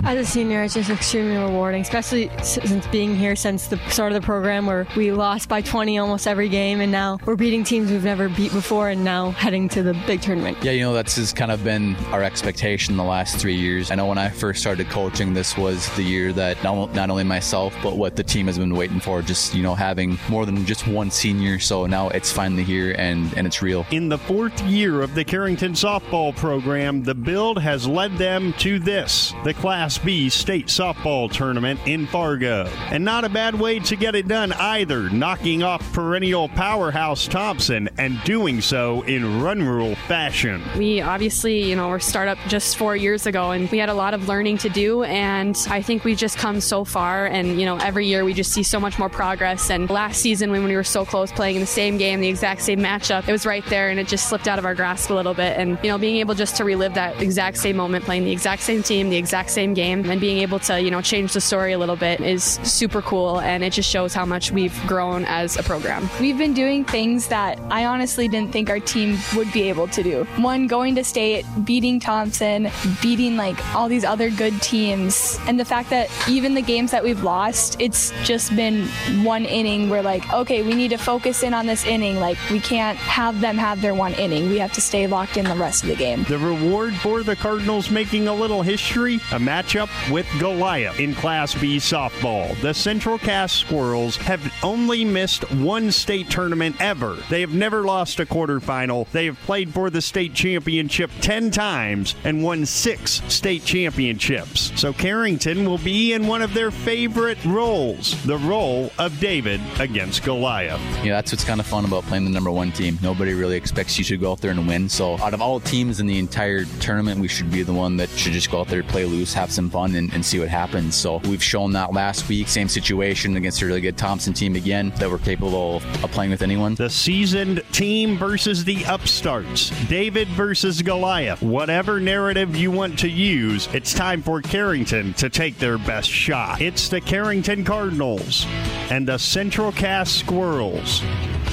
As a senior, it's just extremely rewarding, especially since being here since the start of the program where we lost by 20 almost every game, and now we're beating teams we've never beat before and now heading to the big tournament. Yeah, that's just kind of been our expectation the last 3 years. I know when I first started coaching, this was the year that not only myself, but what the team has been waiting for, just, having more than just one senior. So now it's finally here and it's real. In the 4th year of the Carrington softball program, the build has led them to this, the Class B State Softball Tournament in Fargo. And not a bad way to get it done either, knocking off perennial powerhouse Thompson and doing so in run rule fashion. We obviously, were startup just 4 years ago, and we had a lot of learning to do, and I think we've just come so far, and every year we just see so much more progress. And last season when we were so close, playing in the same game, the exact same matchup, it was right there, and it just slipped out of our grasp a little bit. And being able just to relive that exact same moment, playing the exact same team, the exact same game, and being able to change the story a little bit is super cool, and it just shows how much we've grown as a program. We've been doing things that I honestly didn't think our team would be able to do. One, going to state, beating Thompson, beating all these other good teams, and the fact that even the games that we've lost, it's just been one inning. We're okay, we need to focus in on this inning. We can't have them have their one inning. We have to stay locked in the rest of the game. The reward for the Cardinals making a little history, a matchup with Goliath in Class B softball. The Central Cass Squirrels have only missed one state tournament ever. They have never lost a quarterfinal. They have played for the state championship 10 times and won 6 state championships. So Carrington will be in one of their favorite roles, the role of David against Goliath. Yeah, that's what's kind of fun about playing the number one team. Nobody really expects you to go out there and win. So out of all teams in the entire tournament, we should be the one that should just go out there, play loose, have some fun, and see what happens. So we've shown that last week, same situation against a really good Thompson team again, that we're capable of playing with anyone. The seasoned team versus the upstarts. David versus Goliath. Whatever narrative you want to use, it's time for Carrington to take their best shot. It's the Carrington Cardinals and the Central Cass Squirrels.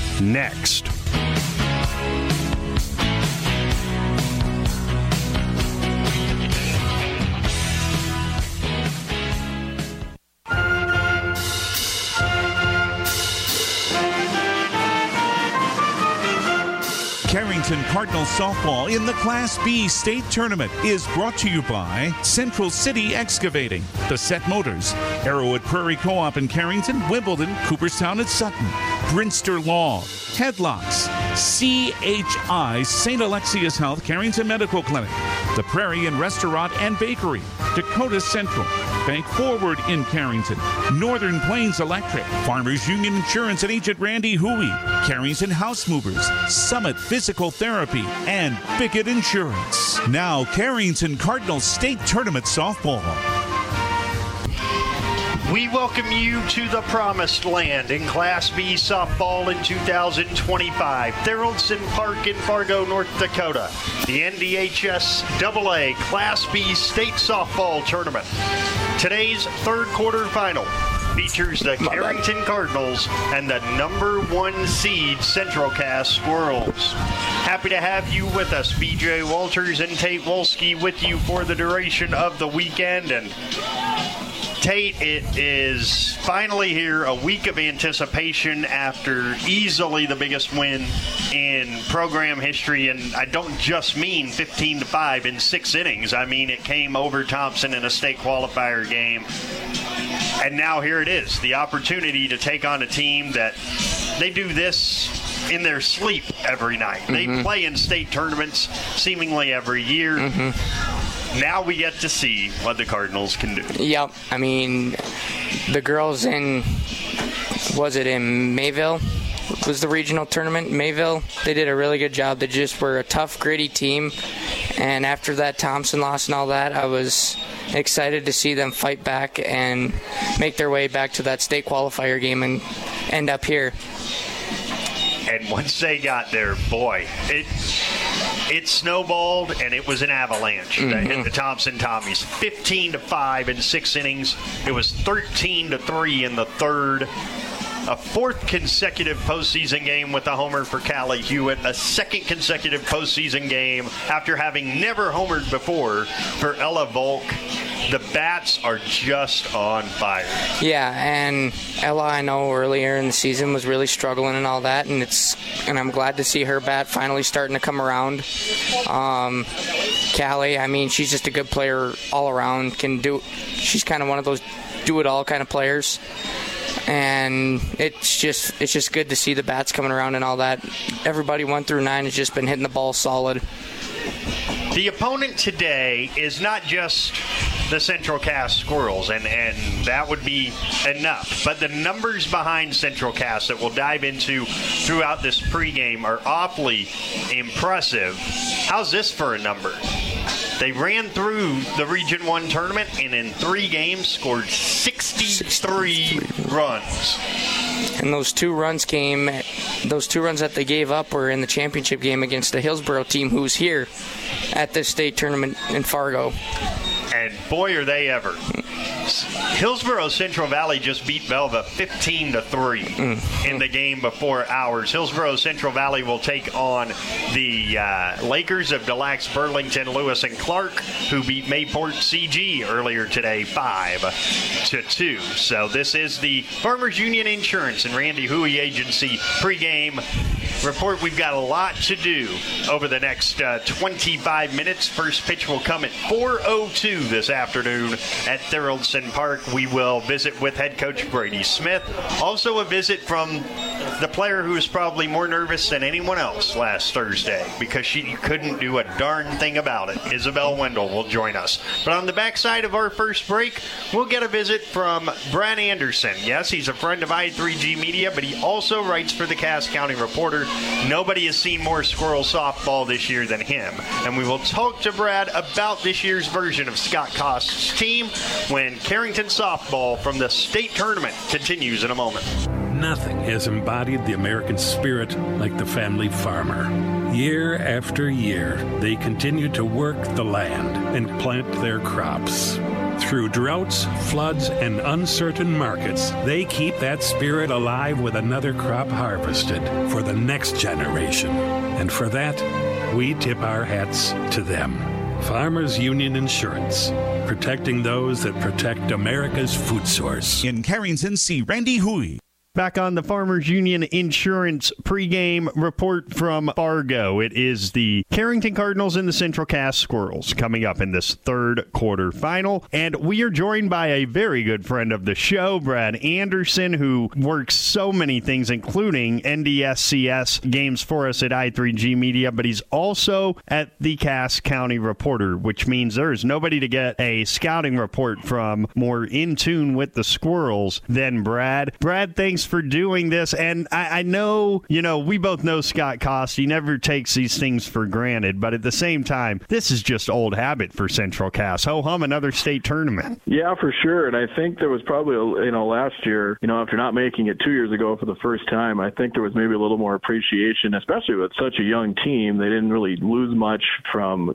Next. Carrington Cardinals softball in the Class B state tournament is brought to you by Central City Excavating, The Set Motors, Arrowwood Prairie Co-op in Carrington, Wimbledon, Cooperstown and Sutton, Brinster Law, Headlocks, CHI St. Alexius Health Carrington Medical Clinic, The Prairie Inn Restaurant and Bakery, Dakota Central, Bank Forward in Carrington, Northern Plains Electric, Farmers Union Insurance and Agent Randy Huey, Carrington House Movers, Summit Physical Therapy, and Bickett Insurance. Now Carrington Cardinals State Tournament Softball. We welcome you to the promised land in Class B softball in 2025. Theraldson Park in Fargo, North Dakota. The NDHS AA Class B State Softball Tournament. Today's third quarterfinal features the Carrington Cardinals and the number 1 seed Central Cass Squirrels. Happy to have you with us. BJ Walters and Tate Wolski with you for the duration of the weekend. And Tate, it is finally here, a week of anticipation after easily the biggest win in program history. And I don't just mean 15-5 in 6 innings. I mean, it came over Thompson in a state qualifier game. And now here it is, the opportunity to take on a team that they do this in their sleep every night. Mm-hmm. They play in state tournaments seemingly every year. Mm-hmm. Now we get to see what the Cardinals can do. Yep. I mean, the girls in Mayville? Was the regional tournament, Mayville? They did a really good job. They just were a tough, gritty team. And after that Thompson loss and all that, I was excited to see them fight back and make their way back to that state qualifier game and end up here. And once they got there, boy, it snowballed and it was an avalanche that hit the Thompson Tommies. 15-5 in 6 innings. It was 13-3 in the third. a fourth consecutive postseason game with a homer for Callie Hewitt, a second consecutive postseason game after having never homered before for Ella Volk. The bats are just on fire. Yeah, and Ella, I know earlier in the season was really struggling and all that, and I'm glad to see her bat finally starting to come around. Callie, I mean, she's just a good player all around. She's kind of one of those do-it-all kind of players. And it's just good to see the bats coming around and all that. Everybody 1 through 9 has just been hitting the ball solid. The opponent today is not just the Central Cass Squirrels, and that would be enough. But the numbers behind Central Cass that we'll dive into throughout this pregame are awfully impressive. How's this for a number? They ran through the Region 1 tournament and in 3 games scored 63 runs. And those two runs that they gave up were in the championship game against the Hillsboro team, who's here at this state tournament in Fargo. And boy, are they ever. Hillsboro Central Valley just beat Velva 15-3 in the game before ours. Hillsboro Central Valley will take on the Lakers of Des Lacs, Burlington, Lewis, and Clark, who beat Mayport CG earlier today 5-2. So this is the Farmers Union Insurance and Randy Huey Agency pregame report. We've got a lot to do over the next 25 minutes. First pitch will come at 4:02 this afternoon at Thurldson Park. We will visit with head coach Brady Smith. Also a visit from the player who was probably more nervous than anyone else last Thursday because she couldn't do a darn thing about it. Isabel Wendell will join us. But on the backside of our first break, we'll get a visit from Brad Anderson. Yes, he's a friend of I3G Media, but he also writes for the Cass County Reporter. Nobody has seen more squirrel softball this year than him. And we will talk to Brad about this year's version of Scott Cost's team when Carrington softball from the state tournament continues in a moment. Nothing has embodied the American spirit like the family farmer. Year after year, they continue to work the land and plant their crops. Through droughts, floods, and uncertain markets, they keep that spirit alive with another crop harvested for the next generation. And for that, we tip our hats to them. Farmers Union Insurance, protecting those that protect America's food source. In Carrington, see Randy Huey. Back on the Farmers Union Insurance pregame report from Fargo. It is the Carrington Cardinals and the Central Cass Squirrels coming up in this third quarterfinal. And we are joined by a very good friend of the show, Brad Anderson, who works so many things, including NDSCS games for us at I3G Media, but he's also at the Cass County Reporter, which means there is nobody to get a scouting report from more in tune with the Squirrels than Brad. Brad, thanks for doing this. And I know, we both know Scott Cost. He never takes these things for granted. But at the same time, this is just old habit for Central Cass. Ho-hum, another state tournament. Yeah, for sure. And I think there was probably, last year, after not making it 2 years ago for the first time, I think there was maybe a little more appreciation, especially with such a young team. They didn't really lose much from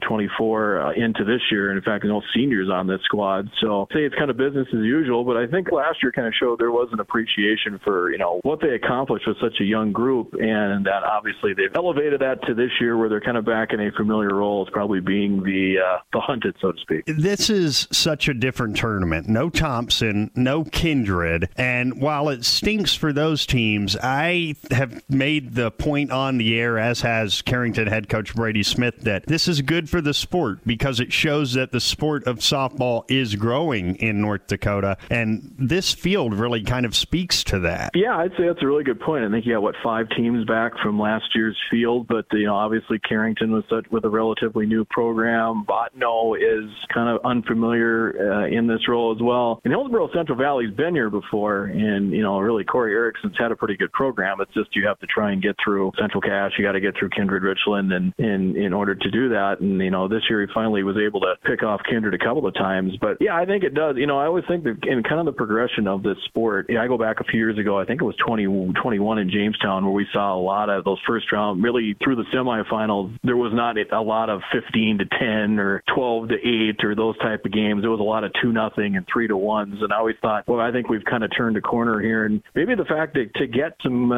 24 into this year. And in fact, no seniors on this squad. So I'd say it's kind of business as usual. But I think last year kind of showed there was an appreciation for what they accomplished with such a young group, and that obviously they've elevated that to this year where they're kind of back in a familiar role as probably being the hunted, so to speak. This is such a different tournament. No Thompson, no Kindred, and while it stinks for those teams, I have made the point on the air, as has Carrington head coach Brady Smith, that this is good for the sport because it shows that the sport of softball is growing in North Dakota, and this field really kind of speaks to that. Yeah, I'd say that's a really good point. I think you got, 5 teams back from last year's field, but, obviously Carrington was with a relatively new program. Botno is kind of unfamiliar in this role as well. And Hillsboro Central Valley's been here before, and, really Corey Erickson's had a pretty good program. It's just you have to try and get through Central Cass. You got to get through Kindred Richland and in order to do that. And, this year he finally was able to pick off Kindred a couple of times. But, yeah, I think it does. I always think that in kind of the progression of this sport, I go back a few years ago ago, I think it was 2021 in Jamestown, where we saw a lot of those first round, really through the semifinals. There was not a lot of 15-10 or 12-8 or those type of games. There was a lot of 2-0 and 3-1s. And I always thought, well, I think we've kind of turned a corner here. And maybe the fact that to get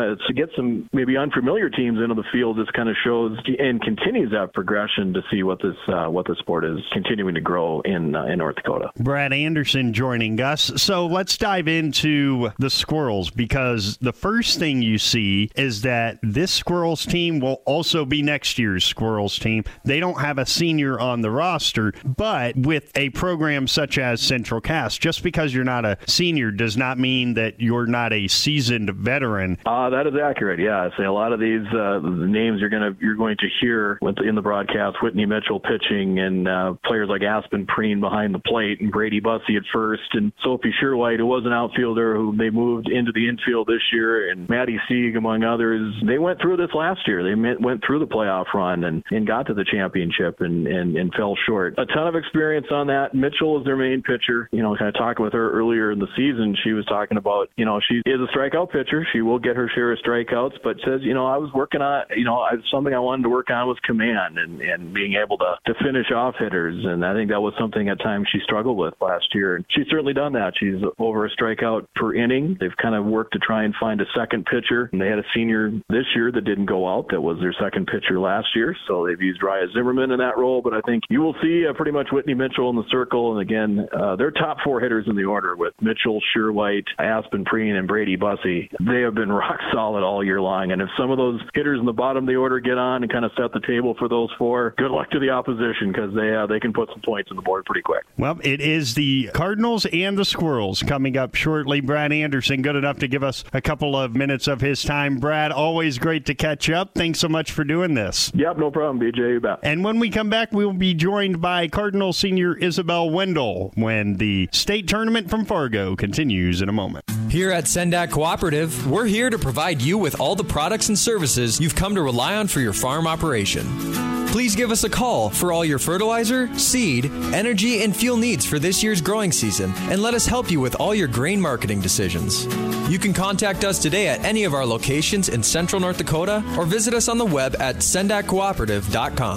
some maybe unfamiliar teams into the field just kind of shows and continues that progression to see what the sport is continuing to grow in North Dakota. Brad Anderson joining us. So let's dive into the Squirrels, because the first thing you see is that this Squirrels team will also be next year's Squirrels team. They don't have a senior on the roster, but with a program such as Central Cass, just because you're not a senior does not mean that you're not a seasoned veteran. That is accurate. Yeah, I say a lot of these names you're going to hear in the broadcast. Whitney Mitchell pitching, and players like Aspen Preen behind the plate, and Brady Bussey at first, and Sophie Sherwhite, who was an outfielder who they moved into the infield this year, and Maddie Sieg, among others. They went through this last year. They went through the playoff run and got to the championship and fell short. A ton of experience on that. Mitchell is their main pitcher. Kind of talking with her earlier in the season, she was talking about, she is a strikeout pitcher. She will get her share of strikeouts, but says, I was working on, something I wanted to work on was command and being able to finish off hitters. And I think that was something at times she struggled with last year. And she's certainly done that. She's over a strikeout per inning. They've kind of worked to try and find a second pitcher. And they had a senior this year that didn't go out. That was their second pitcher last year. So they've used Raya Zimmerman in that role. But I think you will see pretty much Whitney Mitchell in the circle. And again, their top four hitters in the order with Mitchell, Sherwhite, Aspen Preen, and Brady Bussey. They have been rock solid all year long. And if some of those hitters in the bottom of the order get on and kind of set the table for those four, good luck to the opposition, because they can put some points on the board pretty quick. Well, it is the Cardinals and the Squirrels coming up shortly. Brad Anderson, good enough to give us a couple of minutes of his time. Brad, always great to catch up. Thanks so much for doing this. Yep, no problem, BJ. You bet. And when we come back, we will be joined by Cardinal senior Isabel Wendell when the state tournament from Fargo continues in a moment. Here at Sendak Cooperative, we're here to provide you with all the products and services you've come to rely on for your farm operation. Please give us a call for all your fertilizer, seed, energy, and fuel needs for this year's growing season, and let us help you with all your grain marketing decisions. You can contact us today at any of our locations in Central North Dakota or visit us on the web at sendakcooperative.com.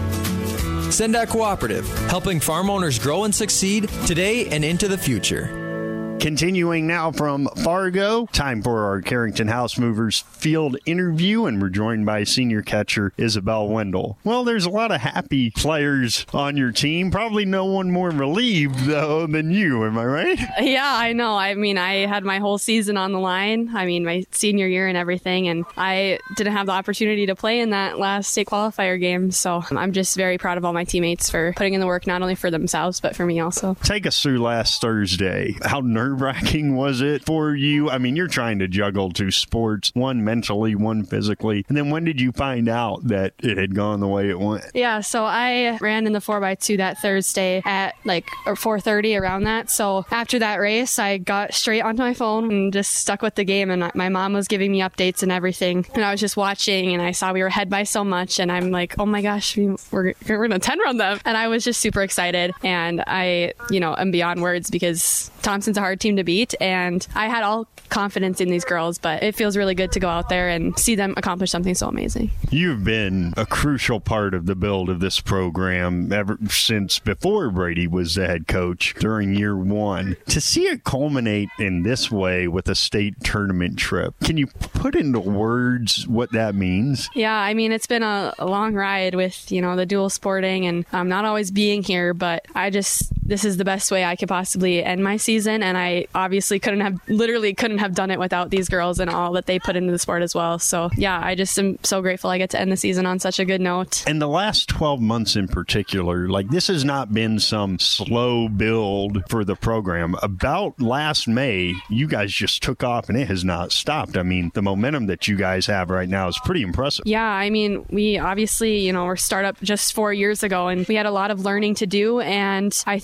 Sendak Cooperative, helping farm owners grow and succeed today and into the future. Continuing now from Fargo, time for our Carrington House Movers field interview, and we're joined by senior catcher Isabel Wendell. Well, there's a lot of happy players on your team. Probably no one more relieved, though, than you. Am I right? Yeah, I know. I mean, I had my whole season on the line. I mean, my senior year and everything, and I didn't have the opportunity to play in that last state qualifier game. So I'm just very proud of all my teammates for putting in the work, not only for themselves, but for me also. Take us through last Thursday. How nerve-wracking was it for you? I mean, you're trying to juggle two sports, one mentally, one physically. And then when did you find out that it had gone the way it went? Yeah, so I ran in the 4x2 that Thursday at like 4:30, around that. So after that race, I got straight onto my phone and just stuck with the game. And my mom was giving me updates and everything. And I was just watching, and I saw we were ahead by so much. And I'm like, oh my gosh, we're going to 10 run them. And I was just super excited. And I, am beyond words, because Thompson's a hard team to beat. And I had all confidence in these girls, but it feels really good to go out there and see them accomplish something so amazing. You've been a crucial part of the build of this program ever since before Brady was the head coach during year one. To see it culminate in this way with a state tournament trip, can you put into words what that means? Yeah, I mean, it's been a long ride with, the dual sporting and not always being here, but this is the best way I could possibly end my season. And I obviously couldn't have done it without these girls and all that they put into the sport as well. So yeah, I just am so grateful I get to end the season on such a good note. And the last 12 months in particular, this has not been some slow build for the program. About last May, you guys just took off and it has not stopped. I mean, the momentum that you guys have right now is pretty impressive. Yeah, I mean, we obviously, we're startup just 4 years ago, and we had a lot of learning to do. And I think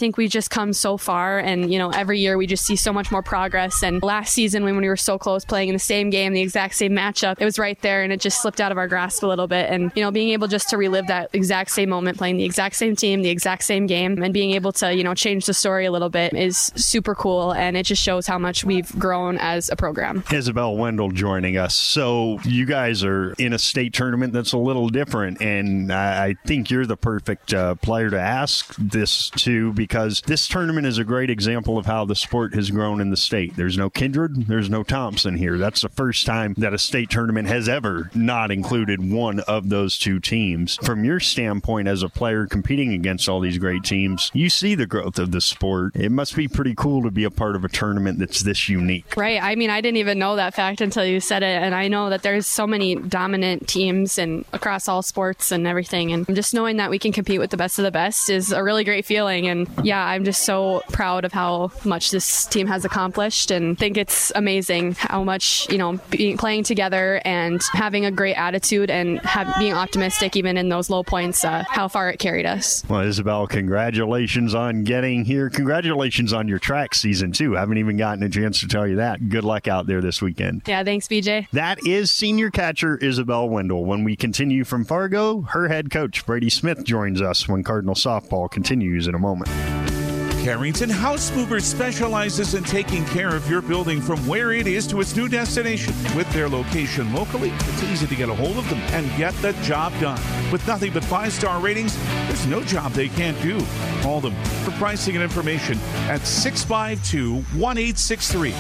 think we just come so far, and every year we just see so much more progress. And last season when we were so close, playing in the same game, the exact same matchup, it was right there, and it just slipped out of our grasp a little bit. And being able just to relive that exact same moment, playing the exact same team, the exact same game, and being able to change the story a little bit is super cool, and it just shows how much we've grown as a program. Isabel Wendell joining us. So you guys are in a state tournament that's a little different, and I think you're the perfect player to ask this to, because this tournament is a great example of how the sport has grown in the state. There's no Kindred, there's no Thompson here. That's the first time that a state tournament has ever not included one of those two teams. From your standpoint as a player competing against all these great teams, you see the growth of the sport. It must be pretty cool to be a part of a tournament that's this unique. Right. I mean, I didn't even know that fact until you said it, and I know that there's so many dominant teams and across all sports and everything, and just knowing that we can compete with the best of the best is a really great feeling. And yeah, I'm just so proud of how much this team has accomplished, and think it's amazing how much, playing together and having a great attitude and being optimistic even in those low points, how far it carried us. Well, Isabel, congratulations on getting here. Congratulations on your track season too. I haven't even gotten a chance to tell you that. Good luck out there this weekend. Yeah, thanks, BJ. That is senior catcher Isabel Wendell. When we continue from Fargo, her head coach Brady Smith joins us when Cardinal softball continues in a moment. Carrington House Movers specializes in taking care of your building from where it is to its new destination. With their location locally, it's easy to get a hold of them and get the job done. With nothing but 5-star ratings, there's no job they can't do. Call them for pricing and information at 652-1863,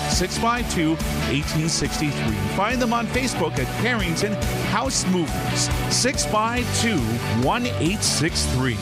652-1863. Find them on Facebook at Carrington House Movers, 652-1863.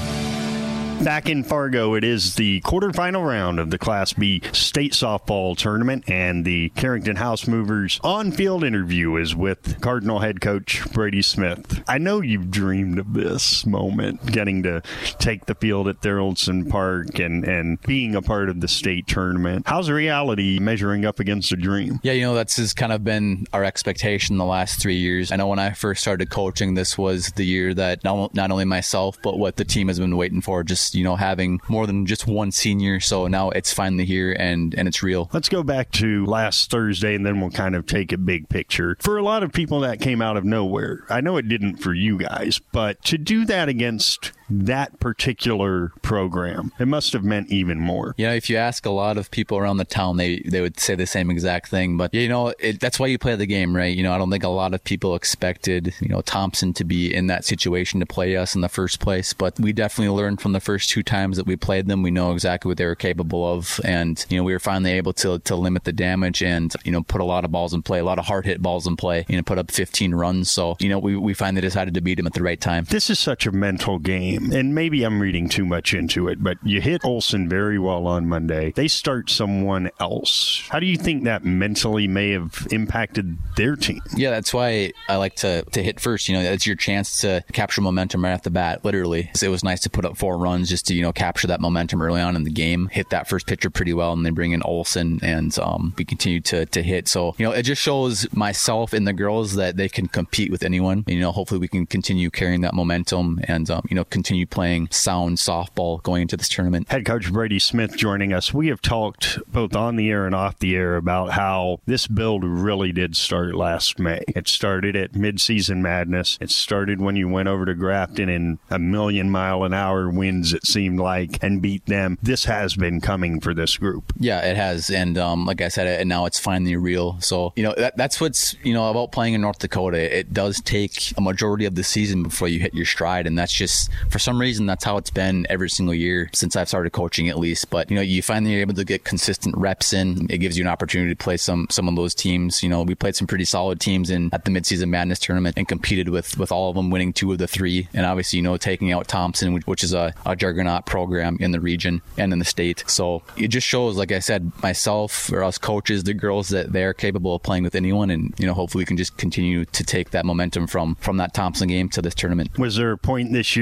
Back in Fargo, it is the quarterfinal round of the Class B state softball tournament, and the Carrington House Movers on-field interview is with Cardinal head coach Brady Smith. I know you've dreamed of this moment, getting to take the field at Thurleson Park and being a part of the state tournament. How's reality measuring up against a dream? Yeah, that's just kind of been our expectation the last 3 years. I know when I first started coaching, this was the year that not only myself, but what the team has been waiting for, just having more than just one senior. So now it's finally here and it's real. Let's go back to last Thursday, and then we'll kind of take a big picture. For a lot of people, that came out of nowhere. I know it didn't for you guys, but to do that against that particular program, it must have meant even more. If you ask a lot of people around the town, they would say the same exact thing. But that's why you play the game, right? I don't think a lot of people expected Thompson to be in that situation to play us in the first place, but we definitely learned from the first 2 times that we played them. We know exactly what they were capable of, and we were finally able to limit the damage and put a lot of balls in play, a lot of hard hit balls in play, put up 15 runs. So we finally decided to beat them at the right time. This is such a mental game, and maybe I'm reading too much into it, but you hit Olsen very well on Monday. They start someone else. How do you think that mentally may have impacted their team? Yeah, that's why I like to hit first. It's your chance to capture momentum right off the bat, literally. So it was nice to put up 4 runs just to capture that momentum early on in the game, hit that first pitcher pretty well, and then bring in Olsen, and we continue to hit. So it just shows myself and the girls that they can compete with anyone. Hopefully we can continue carrying that momentum and continue playing sound softball going into this tournament. Head coach Brady Smith joining us. We have talked both on the air and off the air about how this build really did start last May. It started at Mid-Season Madness. It started when you went over to Grafton in a 1,000,000-mile-an-hour winds, it seemed like, and beat them. This has been coming for this group. Yeah, it has. And like I said, and now it's finally real. So, that's what's, about playing in North Dakota. It does take a majority of the season before you hit your stride. And that's just, for some reason, that's how it's been every single year since I've started coaching, at least. But, you finally are able to get consistent reps in. It gives you an opportunity to play some of those teams. We played some pretty solid teams at the Mid-Season Madness tournament and competed with all of them, winning 2 of the 3. And obviously, taking out Thompson, which is a juggernaut program in the region and in the state. So it just shows, like I said, myself or us coaches, the girls, that they're capable of playing with anyone. And, hopefully we can just continue to take that momentum from that Thompson game to this tournament. Was there a point this year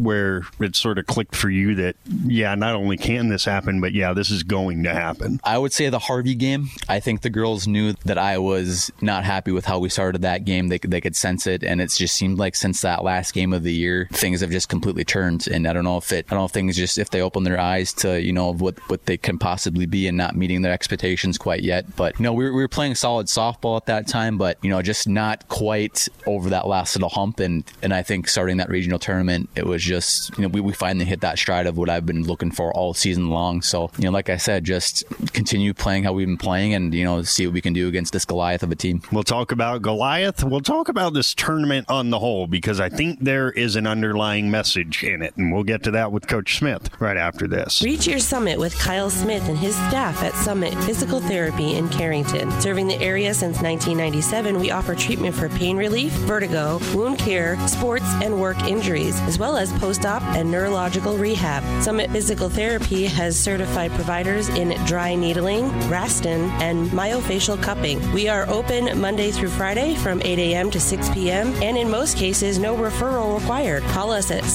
where it sort of clicked for you that, yeah, not only can this happen, but yeah, this is going to happen? I would say the Harvey game. I think the girls knew that I was not happy with how we started that game. They could sense it, and it's just seemed like since that last game of the year, things have just completely turned. And I don't know if things just, if they open their eyes to, what they can possibly be and not meeting their expectations quite yet. But, we were playing solid softball at that time, but, just not quite over that last little hump. And I think starting that regional tournament, it was just, we finally hit that stride of what I've been looking for all season long. So, like I said, just continue playing how we've been playing and, see what we can do against this Goliath of a team. We'll talk about Goliath. We'll talk about this tournament on the whole, because I think there is an underlying message in it. And we'll get to that with Coach Smith right after this. Reach your summit with Kyle Smith and his staff at Summit Physical Therapy in Carrington. Serving the area since 1997, we offer treatment for pain relief, vertigo, wound care, sports and work injuries, as well as post-op and neurological rehab. Summit Physical Therapy has certified providers in dry needling, Graston, and myofascial cupping. We are open Monday through Friday from 8 a.m. to 6 p.m., and in most cases, no referral required. Call us at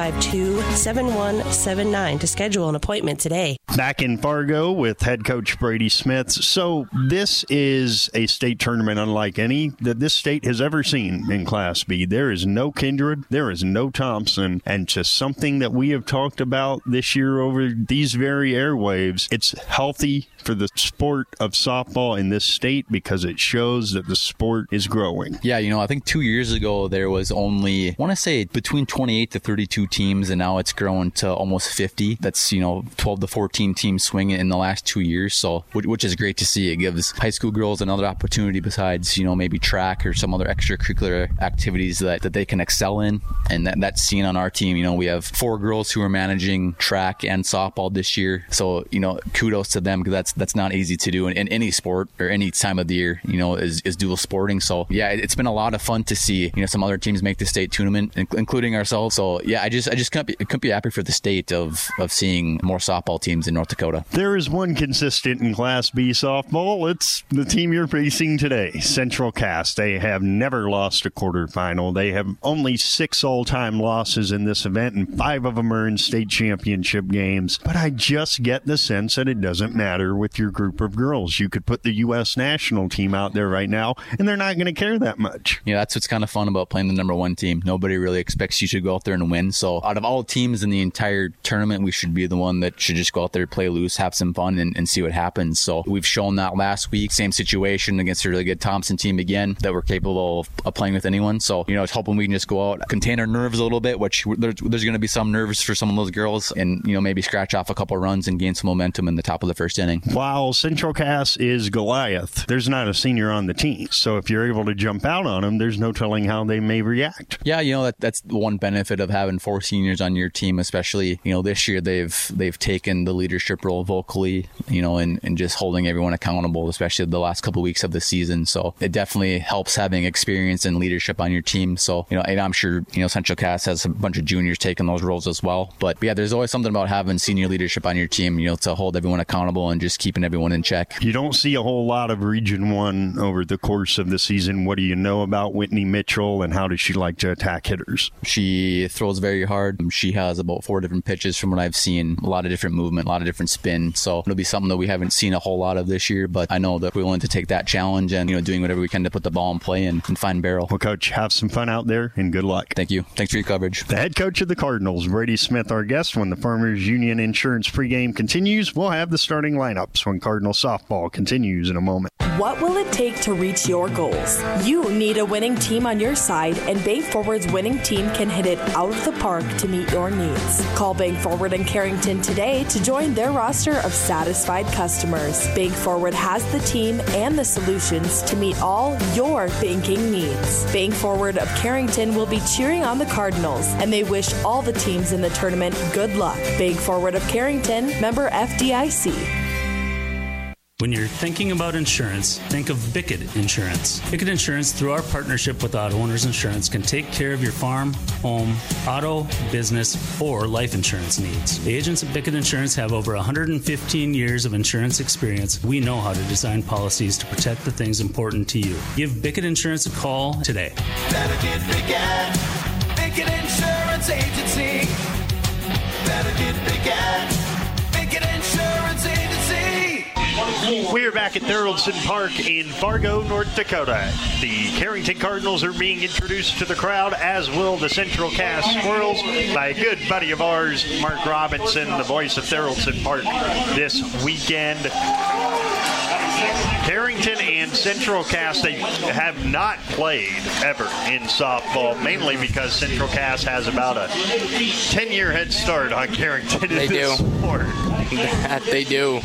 652-7179 to schedule an appointment today. Back in Fargo with head coach Brady Smith. So this is a state tournament unlike any that this state has ever seen in Class B. There is no Kindred, there is no Thompson, and just something that we have talked about this year over these very airwaves. It's healthy for the sport of softball in this state because it shows that the sport is growing. Yeah, I think 2 years ago there was only, I want to say, between 28 to 32 teams, and now it's grown to almost 50. That's, 12 to 14 teams swinging in the last 2 years, so which is great to see. It gives high school girls another opportunity besides, maybe track or some other extracurricular activities that they can excel in, and that's seen on our team. We have 4 girls who are managing track and softball this year, so, kudos to them, because that's not easy to do in any sport or any time of the year, is dual sporting. So yeah, it's been a lot of fun to see, some other teams make the state tournament, including ourselves. So yeah, I just couldn't be happy for the state of seeing more softball teams in North Dakota. There is one consistent in Class B softball. It's the team you're facing today, Central Cass. They have never lost a quarterfinal. They have only 6 all-time losses in this event, and 5 of them are in state championship games. But I just get the sense that it doesn't matter with your group of girls. You could put the U.S. national team out there right now, and they're not going to care that much. Yeah, that's what's kind of fun about playing the number 1 team. Nobody really expects you to go out there and win. So out of all teams in the entire tournament, we should be the one that should just go out there, play loose, have some fun, and see what happens. So we've shown that last week. Same situation against a really good Thompson team again, that we're capable of playing with anyone. So, it's hoping we can just go out, contain our nerves a little bit, which there's going to be some nerves for some of those girls, and, maybe scratch off a couple runs and gain some momentum in the top of the first inning. While Central Cass is Goliath, there's not a senior on the team. So if you're able to jump out on them, there's no telling how they may react. Yeah, that's the one benefit of having 4 seniors on your team, especially, this year they've taken the leadership role vocally, and just holding everyone accountable, especially the last couple of weeks of the season. So it definitely helps having experience and leadership on your team. So, and I'm sure, Central Cass has a bunch of juniors taking those roles as well. But yeah, there's always something about having senior leadership on your team, to hold everyone accountable and just keeping everyone in check. You don't see a whole lot of Region 1 over the course of the season. What do you know about Whitney Mitchell, and how does she like to attack hitters? She throws very hard. She has about 4 different pitches from what I've seen, a lot of different movement, a lot of different spin. So it'll be something that we haven't seen a whole lot of this year, but I know that we're willing to take that challenge and, doing whatever we can to put the ball in play and find barrel. Well, Coach, have some fun out there and good luck. Thank you. Thanks for your coverage. The head coach of the Cardinals, Brady Smith, our guest. When the Farmers Union Insurance pregame continues, we'll have the starting lineups when Cardinal softball continues in a moment. What will it take to reach your goals? You need a winning team on your side, and Bank Forward's winning team can hit it out of the park to meet your needs. Call Bank Forward in Carrington today to join their roster of satisfied customers. Bank Forward has the team and the solutions to meet all your banking needs. Bank Forward of Carrington will be cheering on the Cardinals, and they wish all the teams in the tournament good luck. Bank Forward of Carrington, member FDIC. When you're thinking about insurance, think of Bickett Insurance. Bickett Insurance, through our partnership with Auto Owners Insurance, can take care of your farm, home, auto, business, or life insurance needs. The agents at Bickett Insurance have over 115 years of insurance experience. We know how to design policies to protect the things important to you. Give Bickett Insurance a call today. Better get Bickett Insurance Agency. weekend. Bickett Insurance Agency. We're back at Thoroldson Park in Fargo, North Dakota. The Carrington Cardinals are being introduced to the crowd, as will the Central Cass Squirrels, by a good buddy of ours, Mark Robinson, the voice of Thoroldson Park this weekend. Carrington and Central Cass, they have not played ever in softball, mainly because Central Cass has about a 10-year head start on Carrington in this sport. They do.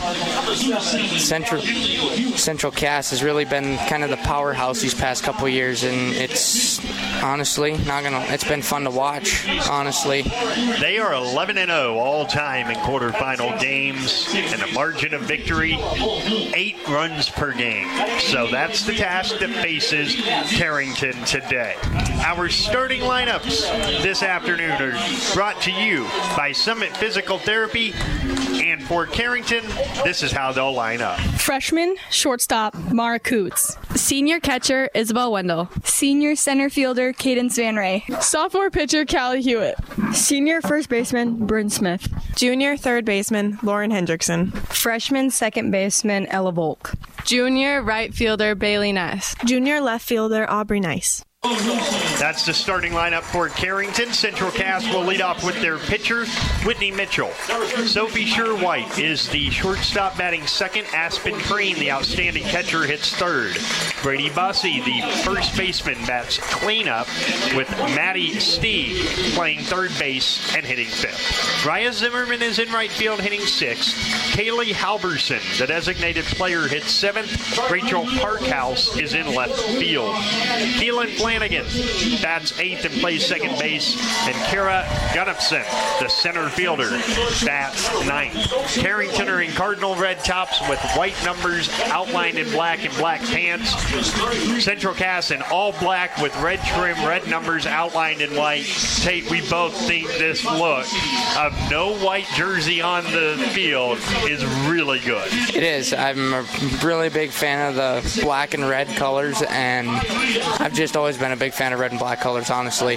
Central Cass has really been kind of the powerhouse these past couple of years, and it's honestly it's been fun to watch, honestly. They are 11-0 all time in quarterfinal games, and a margin of victory 8 runs per game. So that's the task that faces Carrington today. Our starting lineups this afternoon are brought to you by Summit Physical Therapy. And for Carrington, this is how they'll line up. Freshman shortstop Mara Coots. Senior catcher Isabel Wendell. Senior center fielder Cadence Van Ray. Sophomore pitcher Callie Hewitt. Senior first baseman Bryn Smith. Junior third baseman Lauren Hendrickson. Freshman second baseman Ella Volk. Junior right fielder Bailey Ness. Junior left fielder Aubrey Nice. That's the starting lineup for Carrington. Central Cass will lead off with their pitcher, Whitney Mitchell. Sophie Sure-White is the shortstop batting second. Aspen Green, the outstanding catcher, hits third. Brady Bussey, the first baseman, bats cleanup, with Maddie Stieg playing third base and hitting fifth. Raya Zimmerman is in right field hitting sixth. Kaylee Halverson, the designated player, hits seventh. Rachel Parkhouse is in left field. Keelan Flanagan bats eighth and plays second base, and Kara Gunnupson, the center fielder, bats ninth. Carrington are in cardinal red tops with white numbers outlined in black and black pants. Central Cass in all black with red trim, red numbers outlined in white. Tate, we both think this look of no white jersey on the field is really good. It is. I'm a really big fan of the black and red colors, and I've just always been a big fan of red and black colors, honestly.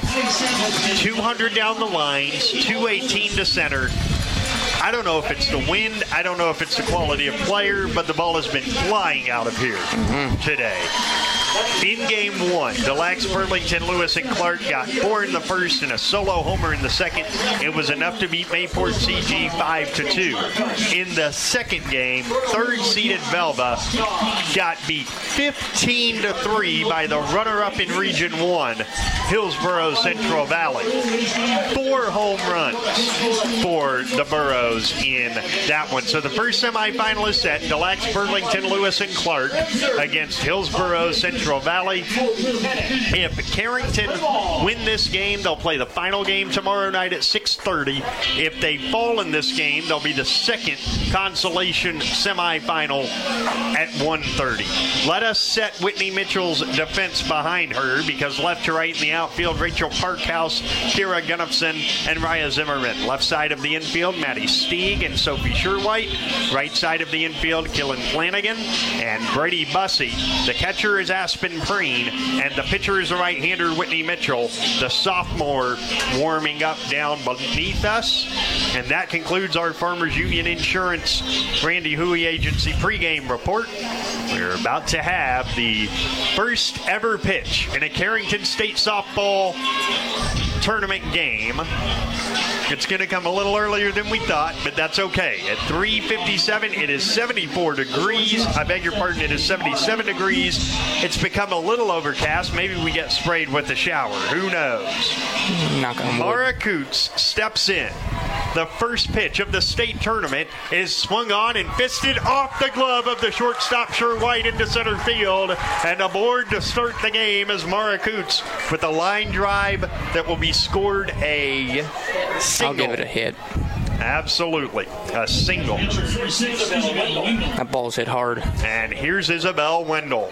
200 down the lines, 218 to center. I don't know if it's the wind, I don't know if it's the quality of player, but the ball has been flying out of here today. In game one, DeLax, Burlington, Lewis, and Clark got 4 in the first and a solo homer in the second. It was enough to beat Mayport CG 5-2. In the second game, third-seeded Velva got beat 15-3 by the runner-up in Region 1, Hillsboro Central Valley. 4 home runs for the Burros in that one. So the first semifinal is set. DeLax, Burlington, Lewis, and Clark against Hillsboro Central Valley. If Carrington win this game, they'll play the final game tomorrow night at 6:30. If they fall in this game, they'll be the second consolation semifinal at 1:30. Let us set Whitney Mitchell's defense behind her, because left to right in the outfield, Rachel Parkhouse, Kira Gunnupson, and Raya Zimmerman. Left side of the infield, Maddie Stieg and Sophie Sure-White. Right side of the infield, Killen Flanagan and Brady Bussey. The catcher is Aspen Preen, and the pitcher is the right-hander, Whitney Mitchell, the sophomore, warming up down beneath us. And that concludes our Farmers Union Insurance Randy Huey Agency pregame report. We're about to have the first ever pitch in a Carrington State softball tournament game. It's going to come a little earlier than we thought, but that's okay. At 3:57, it is 74 degrees. I beg your pardon, it is 77 degrees. It's become a little overcast. Maybe we get sprayed with a shower. Who knows? Mara Coots steps in. The first pitch of the state tournament is swung on and fisted off the glove of the shortstop Sure-White into center field. And aboard to start the game is Mara Coots with a line drive that will be scored a single. I'll give it a hit. Absolutely. A single. That ball's hit hard. And here's Isabel Wendell.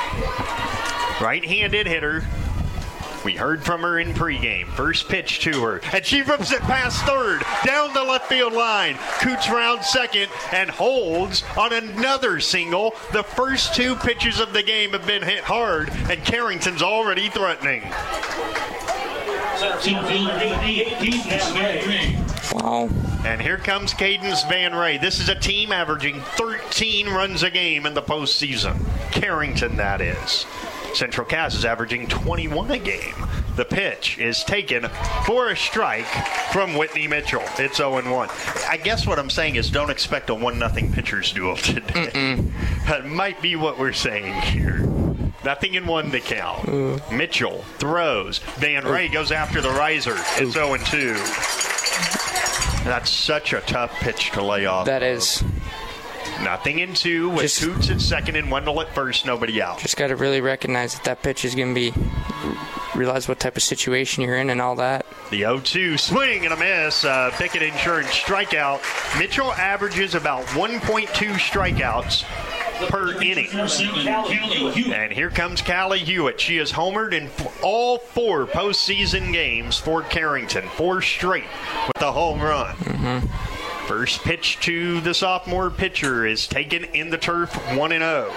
Right-handed hitter. We heard from her in pregame. First pitch to her. And she rips it past third. Down the left field line. Coots rounds second and holds on another single. The first 2 pitches of the game have been hit hard, and Carrington's already threatening. Wow. And here comes Cadence Van Ray. This is a team averaging 13 runs a game in the postseason. Carrington, that is. Central Cass is averaging 21 a game. The pitch is taken for a strike from Whitney Mitchell. It's 0-1. I guess what I'm saying is don't expect a 1-0 pitcher's duel today. That might be what we're saying here. 0-1 to count. Mitchell throws. Van Ray goes after the riser. It's 0-2. That's such a tough pitch to lay off. That is. 0-2 with Coots at second and Wendell at first, nobody out. Just got to really recognize that pitch is going to be, realize what type of situation you're in and all that. The 0-2 swing and a miss. Pickett Insurance strikeout. Mitchell averages about 1.2 strikeouts per inning. And here comes Callie Hewitt. She has homered in all 4 postseason games for Carrington. 4 straight with a home run. First pitch to the sophomore pitcher is taken in the turf, 1-0.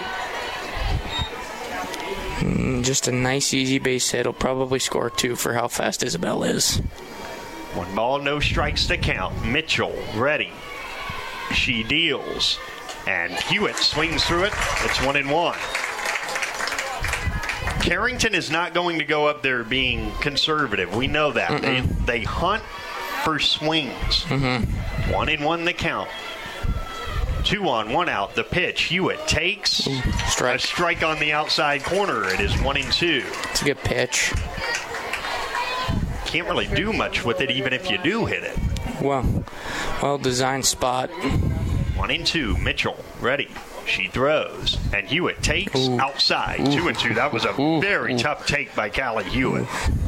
Just a nice, easy base hit. He'll probably score 2 for how fast Isabel is. 1 ball, no strikes to count. Mitchell ready. She deals. And Hewitt swings through it. It's 1-1. Carrington is not going to go up there being conservative. We know that. They hunt for swings. 1-1 the count. 2 on, 1 out. The pitch. Hewitt takes a strike on the outside corner. It is 1-2. It's a good pitch. Can't really do much with it, even if you do hit it. Well designed spot. 1-2. Mitchell ready. She throws, and Hewitt takes outside. 2-2. That was a very tough take by Callie Hewitt.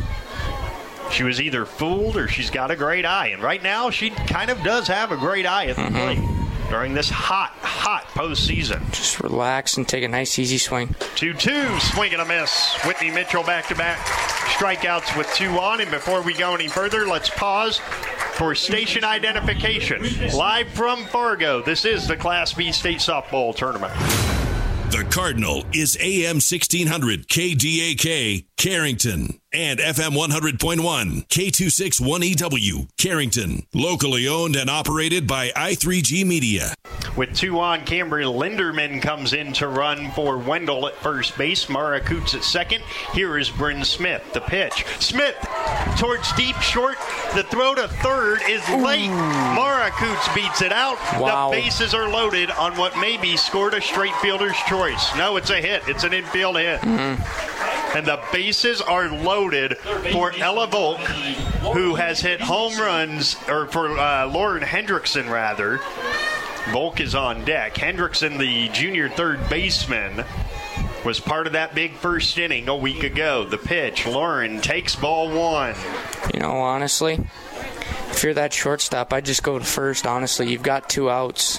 She was either fooled or she's got a great eye. And right now, she kind of does have a great eye at the plate during this hot postseason. Just relax and take a nice, easy swing. 2-2, swing and a miss. Whitney Mitchell back-to-back strikeouts with 2 on. And before we go any further, let's pause for station identification. Live from Fargo, this is the Class B State Softball Tournament. The Cardinal is AM 1600 KDAK, Carrington, and FM 100.1 K261EW, Carrington. Locally owned and operated by I3G Media. With 2 on, Cambria Linderman comes in to run for Wendell at first base. Mara Coots at second. Here is Bryn Smith. The pitch. Smith towards deep short. The throw to third is late. Mara Coots beats it out. Wow. The bases are loaded on what may be scored a straight fielder's choice. No, it's a hit. It's an infield hit. And the bases are loaded for Ella Volk, who has hit home runs, or for Lauren Hendrickson, rather. Volk is on deck. Hendrickson, the junior third baseman, was part of that big first inning a week ago. The pitch, Lauren takes ball 1. You know, honestly, if you're that shortstop, I'd just go to first. Honestly, you've got 2 outs.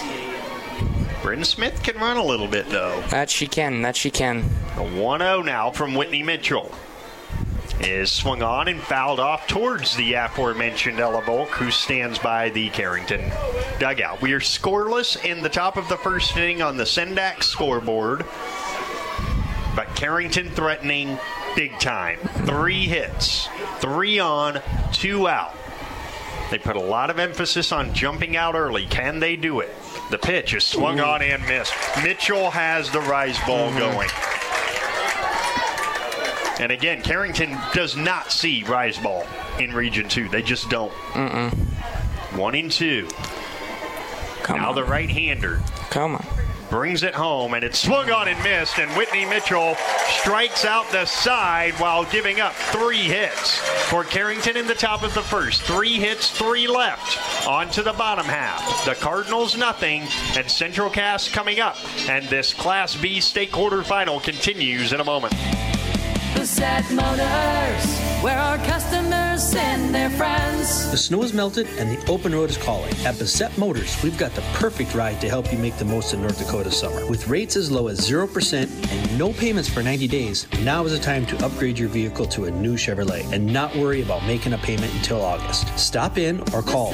Bryn Smith can run a little bit, though. That she can. A 1-0 now from Whitney Mitchell. Is swung on and fouled off towards the aforementioned Ella Volk, who stands by the Carrington dugout. We are scoreless in the top of the first inning on the Sendak scoreboard, but Carrington threatening big time. 3 hits, 3 on, 2 out. They put a lot of emphasis on jumping out early. Can they do it? The pitch is swung on and missed. Mitchell has the rise ball going. And again, Carrington does not see rise ball in Region 2. They just don't. 1-2. Now the right-hander. Come on. Brings it home, and it's swung on and missed, and Whitney Mitchell strikes out the side while giving up 3 hits for Carrington in the top of the first. 3 hits, 3 left. On to the bottom half. The Cardinals nothing, and Central Cass coming up. And this Class B state quarterfinal continues in a moment. Bassett Motors, where our customers send their friends. The snow has melted and the open road is calling. At Bassett Motors, we've got the perfect ride to help you make the most of North Dakota summer. With rates as low as 0% and no payments for 90 days, now is the time to upgrade your vehicle to a new Chevrolet and not worry about making a payment until August. Stop in or call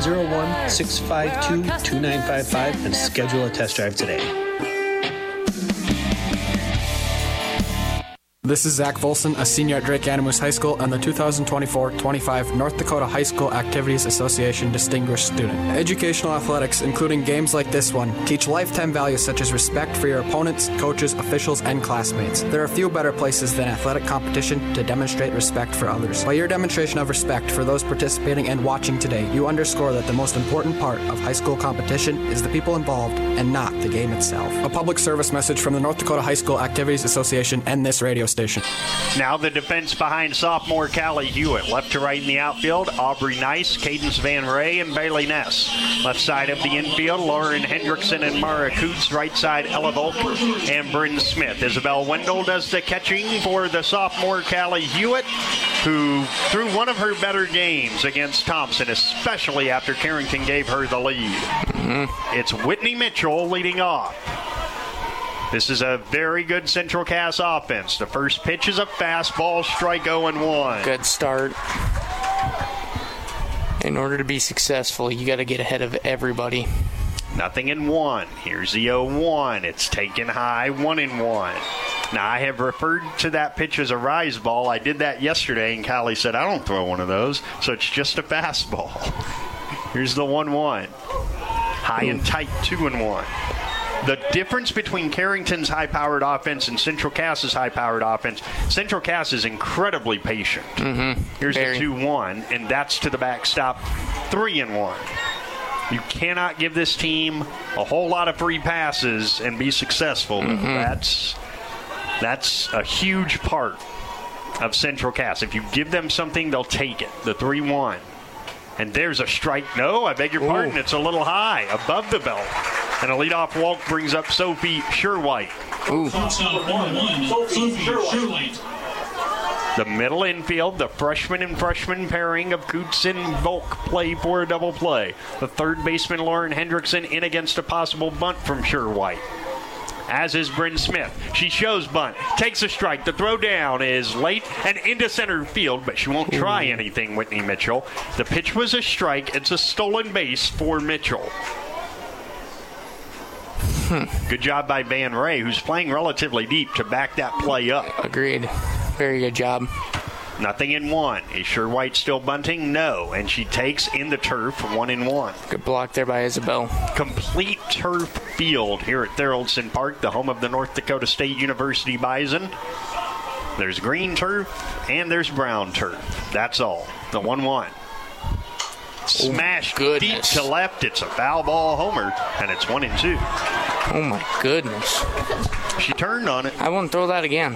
701-652-2955 and schedule a test drive today. This is Zach Volson, a senior at Drake Animus High School and the 2024-25 North Dakota High School Activities Association Distinguished Student. Educational athletics, including games like this one, teach lifetime values such as respect for your opponents, coaches, officials, and classmates. There are few better places than athletic competition to demonstrate respect for others. By your demonstration of respect for those participating and watching today, you underscore that the most important part of high school competition is the people involved and not the game itself. A public service message from the North Dakota High School Activities Association and this radio station. Now the defense behind sophomore Callie Hewitt. Left to right in the outfield, Aubrey Nice, Cadence Van Ray, and Bailey Ness. Left side of the infield, Lauren Hendrickson and Mara Coots. Right side, Ella Volk and Bryn Smith. Isabel Wendell does the catching for the sophomore Callie Hewitt, who threw one of her better games against Thompson, especially after Carrington gave her the lead. It's Whitney Mitchell leading off. This is a very good Central Cass offense. The first pitch is a fastball, strike 0-1. Good start. In order to be successful, you got to get ahead of everybody. 0-1. Here's the 0-1. It's taken high, 1-1. Now, I have referred to that pitch as a rise ball. I did that yesterday, and Callie said, I don't throw one of those, so it's just a fastball. Here's the 1-1. High and tight, 2-1. The difference between Carrington's high-powered offense and Central Cass's high-powered offense, Central Cass is incredibly patient. Here's the 2-1, and that's to the backstop, 3-1. You cannot give this team a whole lot of free passes and be successful. That's a huge part of Central Cass. If you give them something, they'll take it. The 3-1. And there's a strike. No, I beg your pardon. It's a little high, above the belt. And a leadoff walk brings up Sophie Sherwhite. The middle infield, the freshman and freshman pairing of Coots and Volk play for a double play. The third baseman, Lauren Hendrickson, in against a possible bunt from Sherwhite. As is Bryn Smith. She shows bunt, takes a strike. The throw down is late and into center field, but she won't try anything, Whitney Mitchell. The pitch was a strike. It's a stolen base for Mitchell. Good job by Van Ray, who's playing relatively deep to back that play up. Agreed. Very good job. 0-1. Is Sherwhite still bunting? No. And she takes in the turf, 1-1. Good block there by Isabel. Complete turf field here at Tharaldson Park, the home of the North Dakota State University Bison. There's green turf and there's brown turf. That's all. The 1-1. Smashed deep to left. It's a foul ball homer, and it's 1-2. Oh, my goodness. She turned on it. I won't throw that again.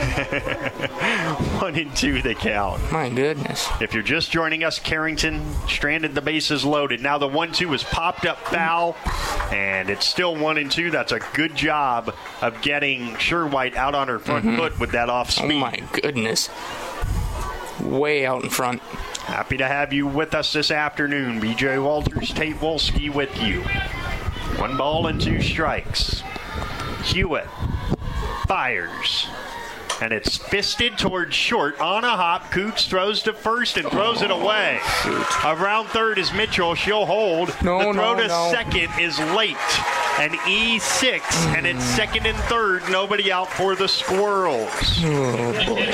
1-2 the count. My goodness. If you're just joining us, Carrington stranded the bases loaded. Now the 1-2 is popped up foul, and it's still 1-2. That's a good job of getting Sherwhite out on her front foot with that off speed. Oh, my goodness. Way out in front. Happy to have you with us this afternoon. BJ Walters, Tate Wolski with you. 1 ball and 2 strikes. Hewitt fires. And it's fisted towards short on a hop. Coots throws to first and throws it away. Around third is Mitchell. She'll hold. The throw to second is late. An E6, and it's second and third. Nobody out for the Squirrels. Oh, boy.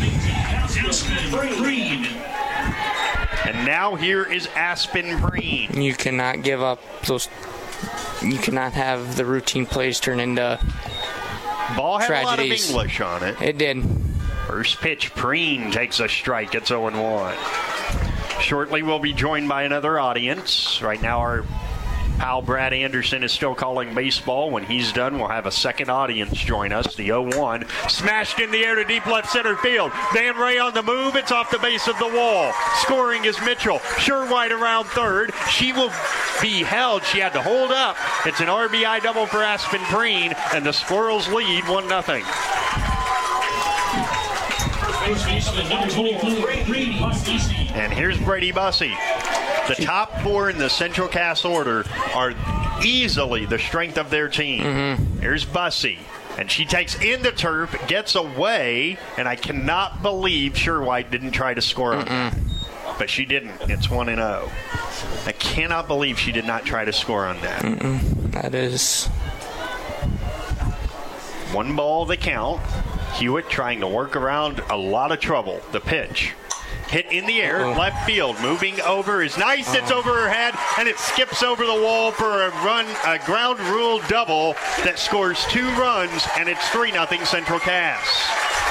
And now here is Aspen Preen. You cannot give up those. You cannot have the routine plays turn into ball had tragedies. A lot of English on it. It did. First pitch, Preen takes a strike. It's 0-1. Shortly, we'll be joined by another audience. Right now, our pal Brad Anderson is still calling baseball. When he's done, we'll have a second audience join us. The 0-1 smashed in the air to deep left center field. Van Ray on the move. It's off the base of the wall. Scoring is Mitchell. Sherwhite around third. She will be held. She had to hold up. It's an RBI double for Aspen Preen, and the Squirrels lead 1-0. And here's Brady Bussey. The top 4 in the Central Cass order are easily the strength of their team. Here's Bussey. And she takes in the turf, gets away, and I cannot believe Sherwhite didn't try to score on that. But she didn't. It's 1-0. I cannot believe she did not try to score on that. That is 1 ball the count. Hewitt trying to work around a lot of trouble. The pitch. Hit in the air, left field, moving over is nice. It's over her head, and it skips over the wall for a ground rule double that scores 2 runs, and it's 3-0 Central Cass.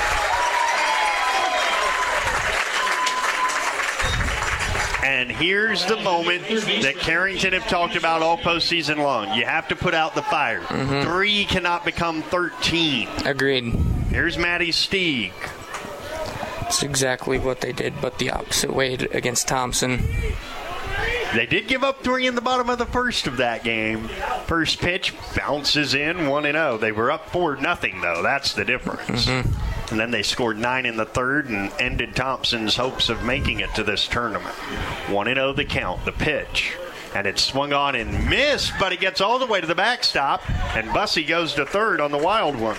And here's the moment that Carrington have talked about all postseason long. You have to put out the fire. 3 cannot become 13. Agreed. Here's Maddie Stieg. It's exactly what they did, but the opposite way against Thompson. They did give up 3 in the bottom of the first of that game. First pitch bounces in 1-0. They were up 4-0, though. That's the difference. And then they scored 9 in the third and ended Thompson's hopes of making it to this tournament. 1-0 the count, the pitch. And it's swung on and missed, but it gets all the way to the backstop, and Bussey goes to third on the wild one.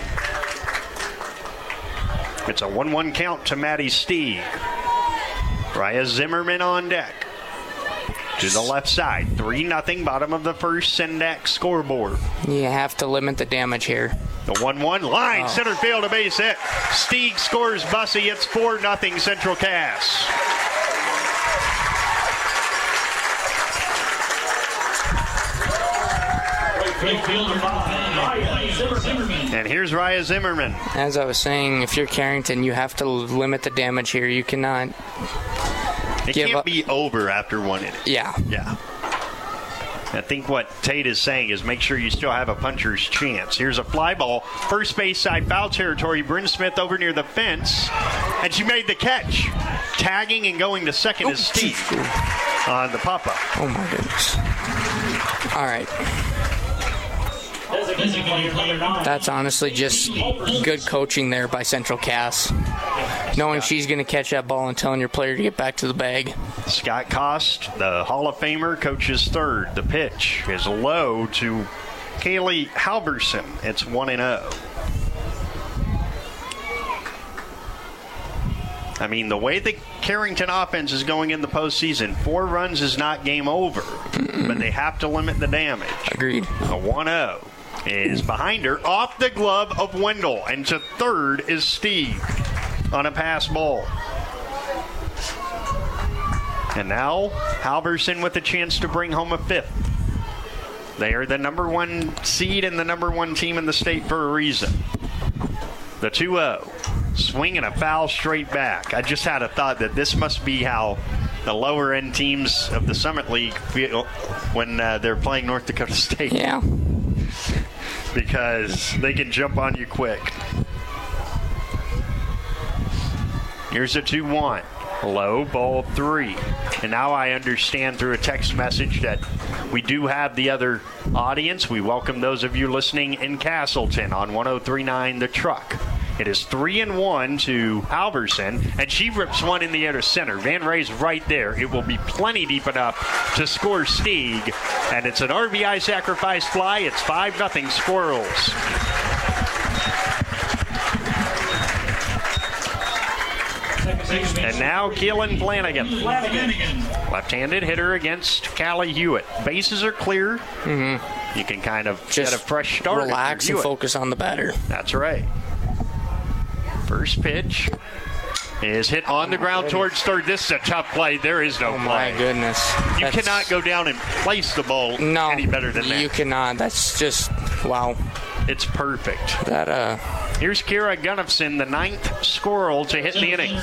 It's a 1-1 count to Maddie Stieg. Raya Zimmerman on deck. To the left side. 3-0, bottom of the first, Sendak scoreboard. You have to limit the damage here. The 1-1 line, center field, a base hit. Stieg scores Bussey. It's 4-0 Central Cass. And here's Raya Zimmerman. As I was saying, if you're Carrington, you have to limit the damage here. You cannot It can't be over after 1 inning. Yeah. I think what Tate is saying is make sure you still have a puncher's chance. Here's a fly ball. First base side foul territory. Bryn Smith over near the fence. And she made the catch. Tagging and going to second is Steve on the pop-up. Oh, my goodness. All right. That's honestly just good coaching there by Central Cass. Knowing she's going to catch that ball and telling your player to get back to the bag. Scott Kost, the Hall of Famer, coaches third. The pitch is low to Kaylee Halverson. It's 1-0. I mean, the way the Carrington offense is going in the postseason, 4 runs is not game over, but they have to limit the damage. Agreed. A 1-0 is behind her, off the glove of Wendell, and to third is Steve on a pass ball. And now Halverson with a chance to bring home a 5th. They are the number 1 seed and the number 1 team in the state for a reason. The 2-0. Swing and a foul straight back. I just had a thought that this must be how the lower end teams of the Summit League feel when they're playing North Dakota State. Yeah. Because they can jump on you quick. Here's a 2-1. Low, ball 3. And now I understand through a text message that we do have the other audience. We welcome those of you listening in Castleton on 103.9 The Truck. It is 3-1 to Halverson, and she rips one in the air to center. Van Ray's right there. It will be plenty deep enough to score Stieg, and it's an RBI sacrifice fly. It's 5-0 Squirrels. And now Keelan Flanagan. Left-handed hitter against Callie Hewitt. Bases are clear. You can kind of just get a fresh start. Relax and focus on the batter. That's right. First pitch is hit on the ground towards third. This is a tough play. There is no play. Oh, my goodness. You cannot go down and place the ball any better than that. You cannot. That's just, wow. It's perfect. Here's Kira Gunnifson, the 9th Squirrel to hit the inning.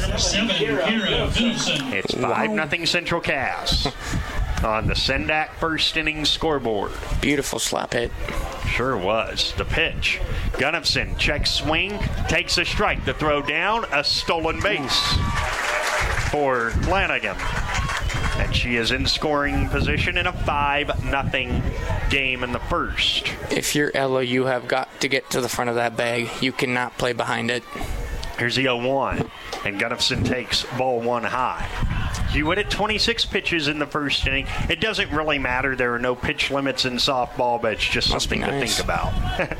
It's 5-0 Central Cass on the Sendak first inning scoreboard. Beautiful slap hit. Sure was. The pitch. Gunnifson checks swing, takes a strike. The throw down, a stolen base for Flanagan. And she is in scoring position in a 5-0 game in the first. If you're Ella, you have got to get to the front of that bag. You cannot play behind it. Here's the 0-1, and Gunnifson takes ball 1 high. Hewitt at 26 pitches in the first inning. It doesn't really matter. There are no pitch limits in softball, but it's just something to think about.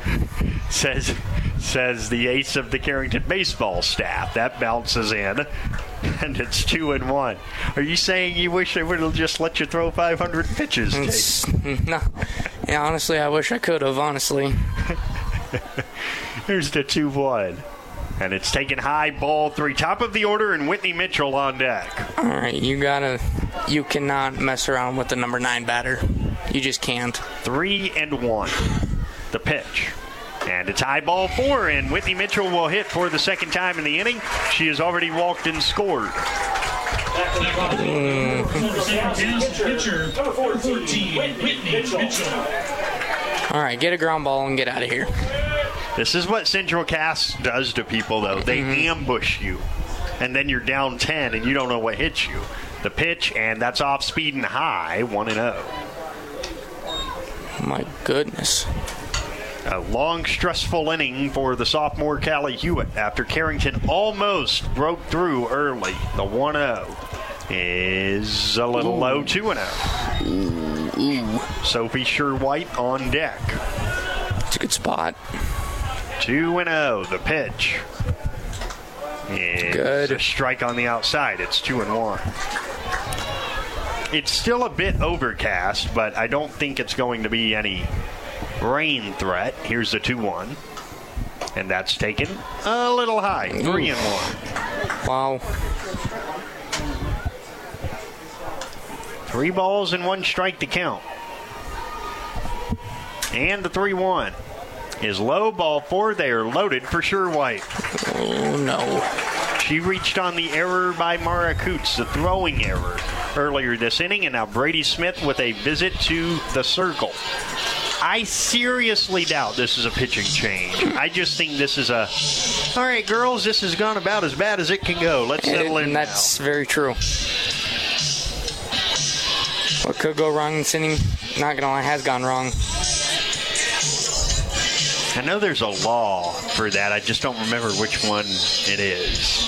says the ace of the Carrington baseball staff. That bounces in, and it's 2-1. Are you saying you wish they would have just let you throw 500 pitches? No. Yeah, honestly, I wish I could have, honestly. Here's the 2-1. And it's taken high, ball 3. Top of the order, and Whitney Mitchell on deck. All right, you cannot mess around with the number 9 batter. You just can't. 3-1. The pitch. And it's high, ball 4, and Whitney Mitchell will hit for the second time in the inning. She has already walked and scored. All right, get a ground ball and get out of here. This is what Central Cass does to people, though. They ambush you, and then you're down 10, and you don't know what hits you. The pitch, and that's off speed and high, 1-0. My goodness. A long, stressful inning for the sophomore Callie Hewitt after Carrington almost broke through early. The 1-0 is a little low, 2-0. Sophie Sherwhite on deck. It's a good spot. 2-0, the pitch. It's good. A strike on the outside. It's 2-1. It's still a bit overcast, but I don't think it's going to be any rain threat. Here's the 2-1. And that's taken a little high. 3-1. Wow. 3 balls and 1 strike to count. And the 3-1 is low, ball 4. They are loaded for Sherwhite. Oh, no. She reached on the error by Mara Coots, the throwing error, earlier this inning, and now Brady Smith with a visit to the circle. I seriously doubt this is a pitching change. I just think this is a, all right, girls, this has gone about as bad as it can go. Let's settle in now. That's very true. What could go wrong in this inning, not going to lie, has gone wrong. I know there's a law for that. I just don't remember which one it is.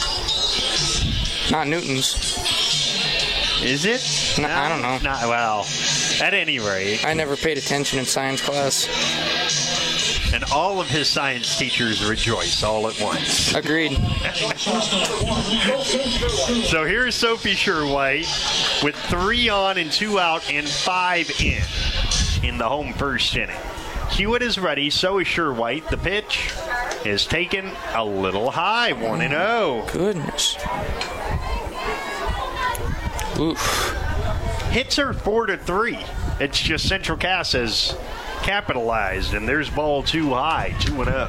Not Newton's. Is it? No, I don't know. Not, well, at any rate. I never paid attention in science class. And all of his science teachers rejoice all at once. Agreed. So here's Sophie Sherwhite with 3 on and 2 out and 5 in the home first inning. Hewitt is ready, so is Sherwhite. The pitch is taken a little high, 1-0. Goodness. Oof. Hits are 4-3. It's just Central Cass has capitalized, and there's ball 2 high, 2-0.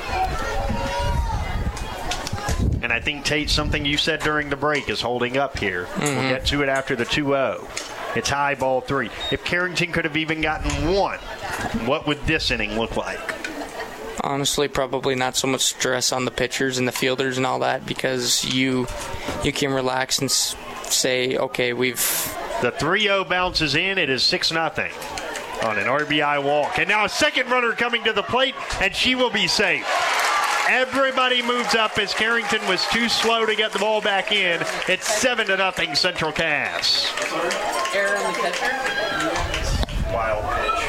And I think, Tate, something you said during the break is holding up here. We'll get to it after the 2-0. It's high, ball 3. If Carrington could have even gotten 1, what would this inning look like? Honestly, probably not so much stress on the pitchers and the fielders and all that, because you can relax and say, okay, we've... The 3-0 bounces in. It is 6-0 on an RBI walk. And now a second runner coming to the plate, and she will be safe. Everybody moves up as Carrington was too slow to get the ball back in. It's 7-0 Central Cass. Error on the catcher? Wild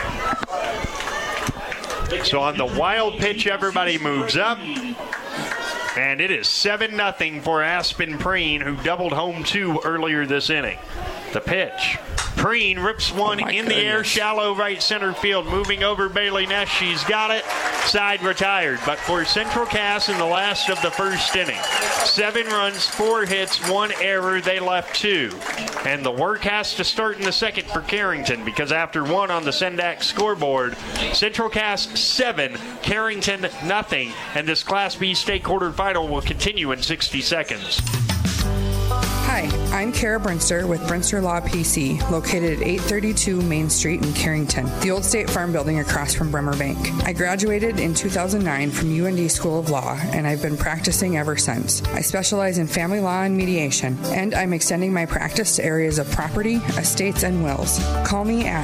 pitch. So on the wild pitch, everybody moves up. And it is 7-0 for Aspen Preen, who doubled home 2 earlier this inning. The pitch. Preen rips one in the air, shallow right center field. Moving over Bailey Ness. She's got it. Side retired. But for Central Cass in the last of the first inning, 7 runs, 4 hits, 1 error. They left 2. And the work has to start in the second for Carrington, because after 1 on the Sendak scoreboard, Central Cass 7, Carrington nothing. And this Class B state quarterfinal will continue in 60 seconds. Hi, I'm Kara Brinster with Brinster Law PC, located at 832 Main Street in Carrington, the old State Farm building across from Bremer Bank. I graduated in 2009 from UND School of Law, and I've been practicing ever since. I specialize in family law and mediation, and I'm extending my practice to areas of property, estates, and wills. Call me at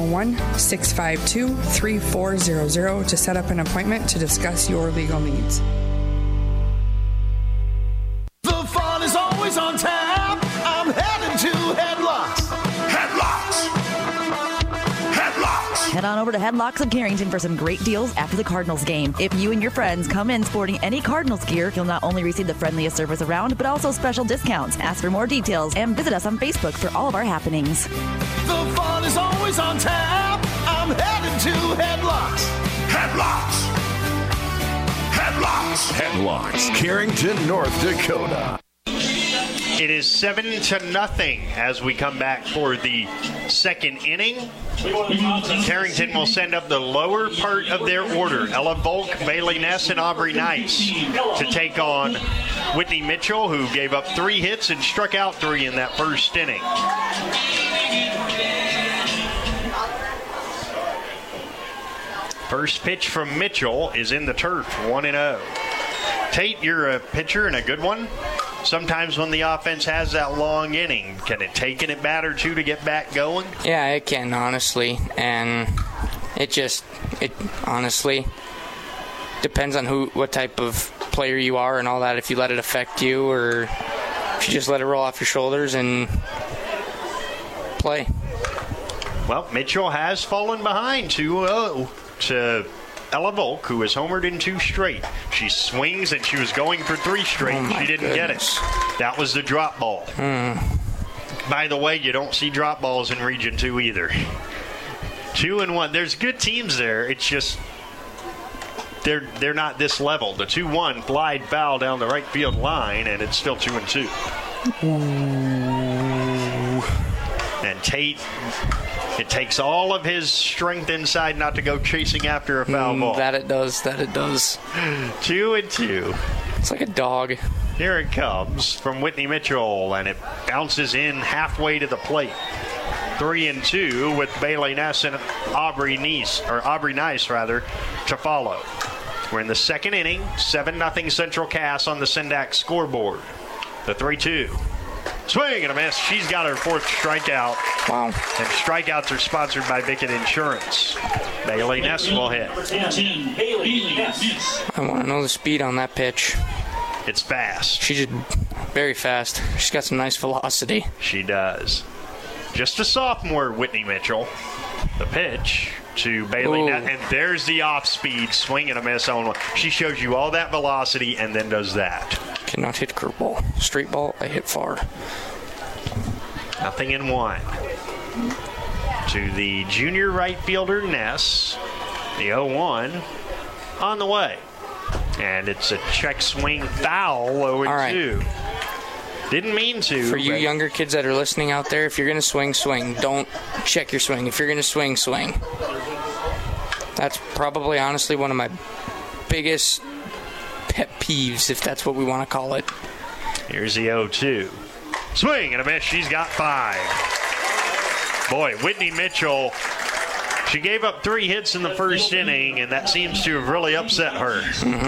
701-652-3400 to set up an appointment to discuss your legal needs. The fun is always on tap. I'm heading to Headlocks. Headlocks. Headlocks. Head on over to Headlocks of Carrington for some great deals after the Cardinals game. If you and your friends come in sporting any Cardinals gear, you'll not only receive the friendliest service around, but also special discounts. Ask for more details and visit us on Facebook for all of our happenings. The fun is always on tap. I'm heading to Headlocks. Headlocks. Headlocks. Headlocks, Carrington, North Dakota. It is 7-0 as we come back for the second inning. Carrington will send up the lower part of their order. Ella Volk, Bailey Ness, and Aubrey Nice to take on Whitney Mitchell, who gave up 3 hits and struck out 3 in that first inning. First pitch from Mitchell is in the turf, 1-0. Tate, you're a pitcher and a good one. Sometimes when the offense has that long inning, can it take an at-bat or two to get back going? Yeah, it can, honestly. And it honestly depends on what type of player you are and all that, if you let it affect you or if you just let it roll off your shoulders and play. Well, Mitchell has fallen behind 2-0 to Ella Volk, who has homered in 2 straight. She swings, and she was going for 3 straight. She didn't get it. That was the drop ball. By the way, you don't see drop balls in Region 2 either. 2-1. There's good teams there. It's just they're not this level. The 2-1 glide foul down the right field line, and it's still 2-2. And Tate, it takes all of his strength inside not to go chasing after a foul ball. That it does. 2-2. It's like a dog. Here it comes from Whitney Mitchell, and it bounces in halfway to the plate. 3-2 with Bailey Ness and Aubrey Nice to follow. We're in the second inning. 7-0 Central Cass on the Sendak scoreboard. The 3-2. Swing and a miss. She's got her 4th strikeout. Wow. And strikeouts are sponsored by Bickett Insurance. Bailey Ness will hit. I want to know the speed on that pitch. It's fast. She's very fast. She's got some nice velocity. She does. Just a sophomore, Whitney Mitchell. The pitch to Bailey Ness. And there's the off-speed swing and a miss on one. She shows you all that velocity and then does that. Cannot hit curveball. Straight ball, I hit far. 0-1. To the junior right fielder, Ness. The 0-1 on the way. And it's a check swing foul, 0-2. Didn't mean to. For you younger kids that are listening out there, if you're going to swing, swing. Don't check your swing. If you're going to swing, swing. That's probably, honestly, one of my biggest pet peeves, if that's what we want to call it. Here's the 0-2. Swing and a miss. She's got 5. Boy, Whitney Mitchell, she gave up 3 hits in the first inning, and that seems to have really upset her.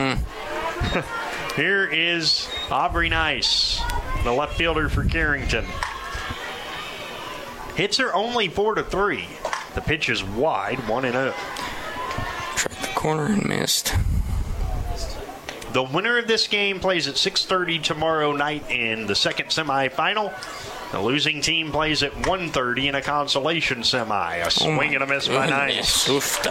Here is Aubrey Nice, the left fielder for Carrington. Hits are only 4-3. The pitch is wide, 1-0. Tried the corner and missed. The winner of this game plays at 6:30 tomorrow night in the second semifinal. The losing team plays at 1:30 in a consolation semi. A swing and a miss by Nice.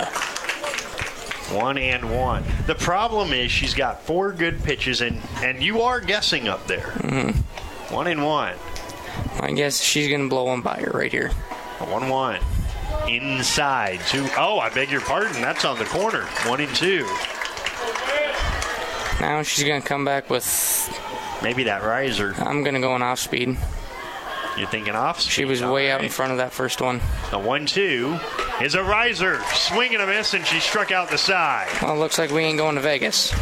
1-1. The problem is she's got 4 good pitches, and you are guessing up there. 1-1. I guess she's going to blow one by her right here. 1-1. Inside. 2. Oh, I beg your pardon. That's on the corner. 1-2. Now she's going to come back with maybe that riser. I'm going to go on off speed. You're thinking off speed? She was way out in front of that first one. The 1-2 is a riser. Swing and a miss, and she struck out the side. Well, it looks like we ain't going to Vegas.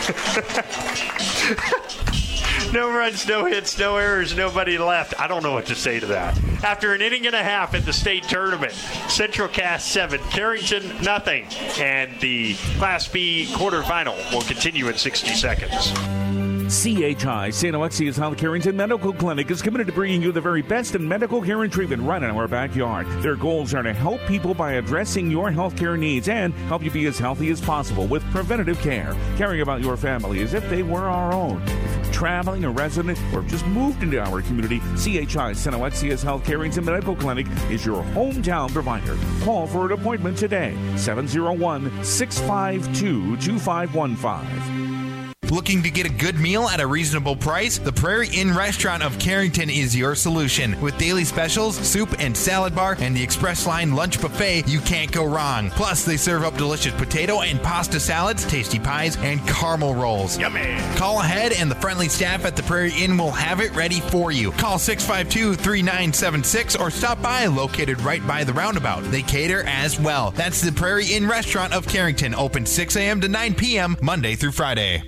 No runs, no hits, no errors, nobody left. I don't know what to say to that. After an inning and a half at the state tournament, Central Cass 7, Carrington nothing, and the Class B quarterfinal will continue in 60 seconds. CHI St. Alexia's Health Carrington Medical Clinic is committed to bringing you the very best in medical care and treatment right in our backyard. Their goals are to help people by addressing your health care needs and help you be as healthy as possible with preventative care, caring about your family as if they were our own. If you're traveling, a resident, or just moved into our community, CHI St. Alexia's Health Carrington Medical Clinic is your hometown provider. Call for an appointment today, 701-652-2515. Looking to get a good meal at a reasonable price? The Prairie Inn Restaurant of Carrington is your solution. With daily specials, soup and salad bar, and the Express Line lunch buffet, you can't go wrong. Plus, they serve up delicious potato and pasta salads, tasty pies, and caramel rolls. Yummy! Call ahead and the friendly staff at the Prairie Inn will have it ready for you. Call 652-3976 or stop by, located right by the roundabout. They cater as well. That's the Prairie Inn Restaurant of Carrington, open 6 a.m. to 9 p.m. Monday through Friday.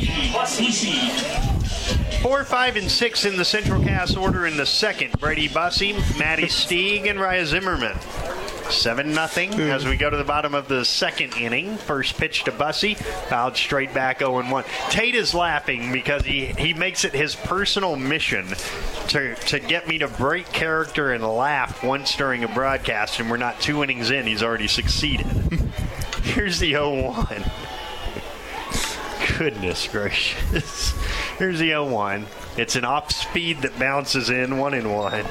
4, 5, and 6 in the Central Cass order in the second. Brady Bussey, Maddie Stieg, and Raya Zimmerman. 7-0 as we go to the bottom of the second inning. First pitch to Bussey, fouled straight back 0-1. Tate is laughing because he makes it his personal mission to get me to break character and laugh once during a broadcast, and we're not 2 innings in. He's already succeeded. Here's the 0-1. Goodness gracious. Here's the 0-1. It's an off speed that bounces in 1-1.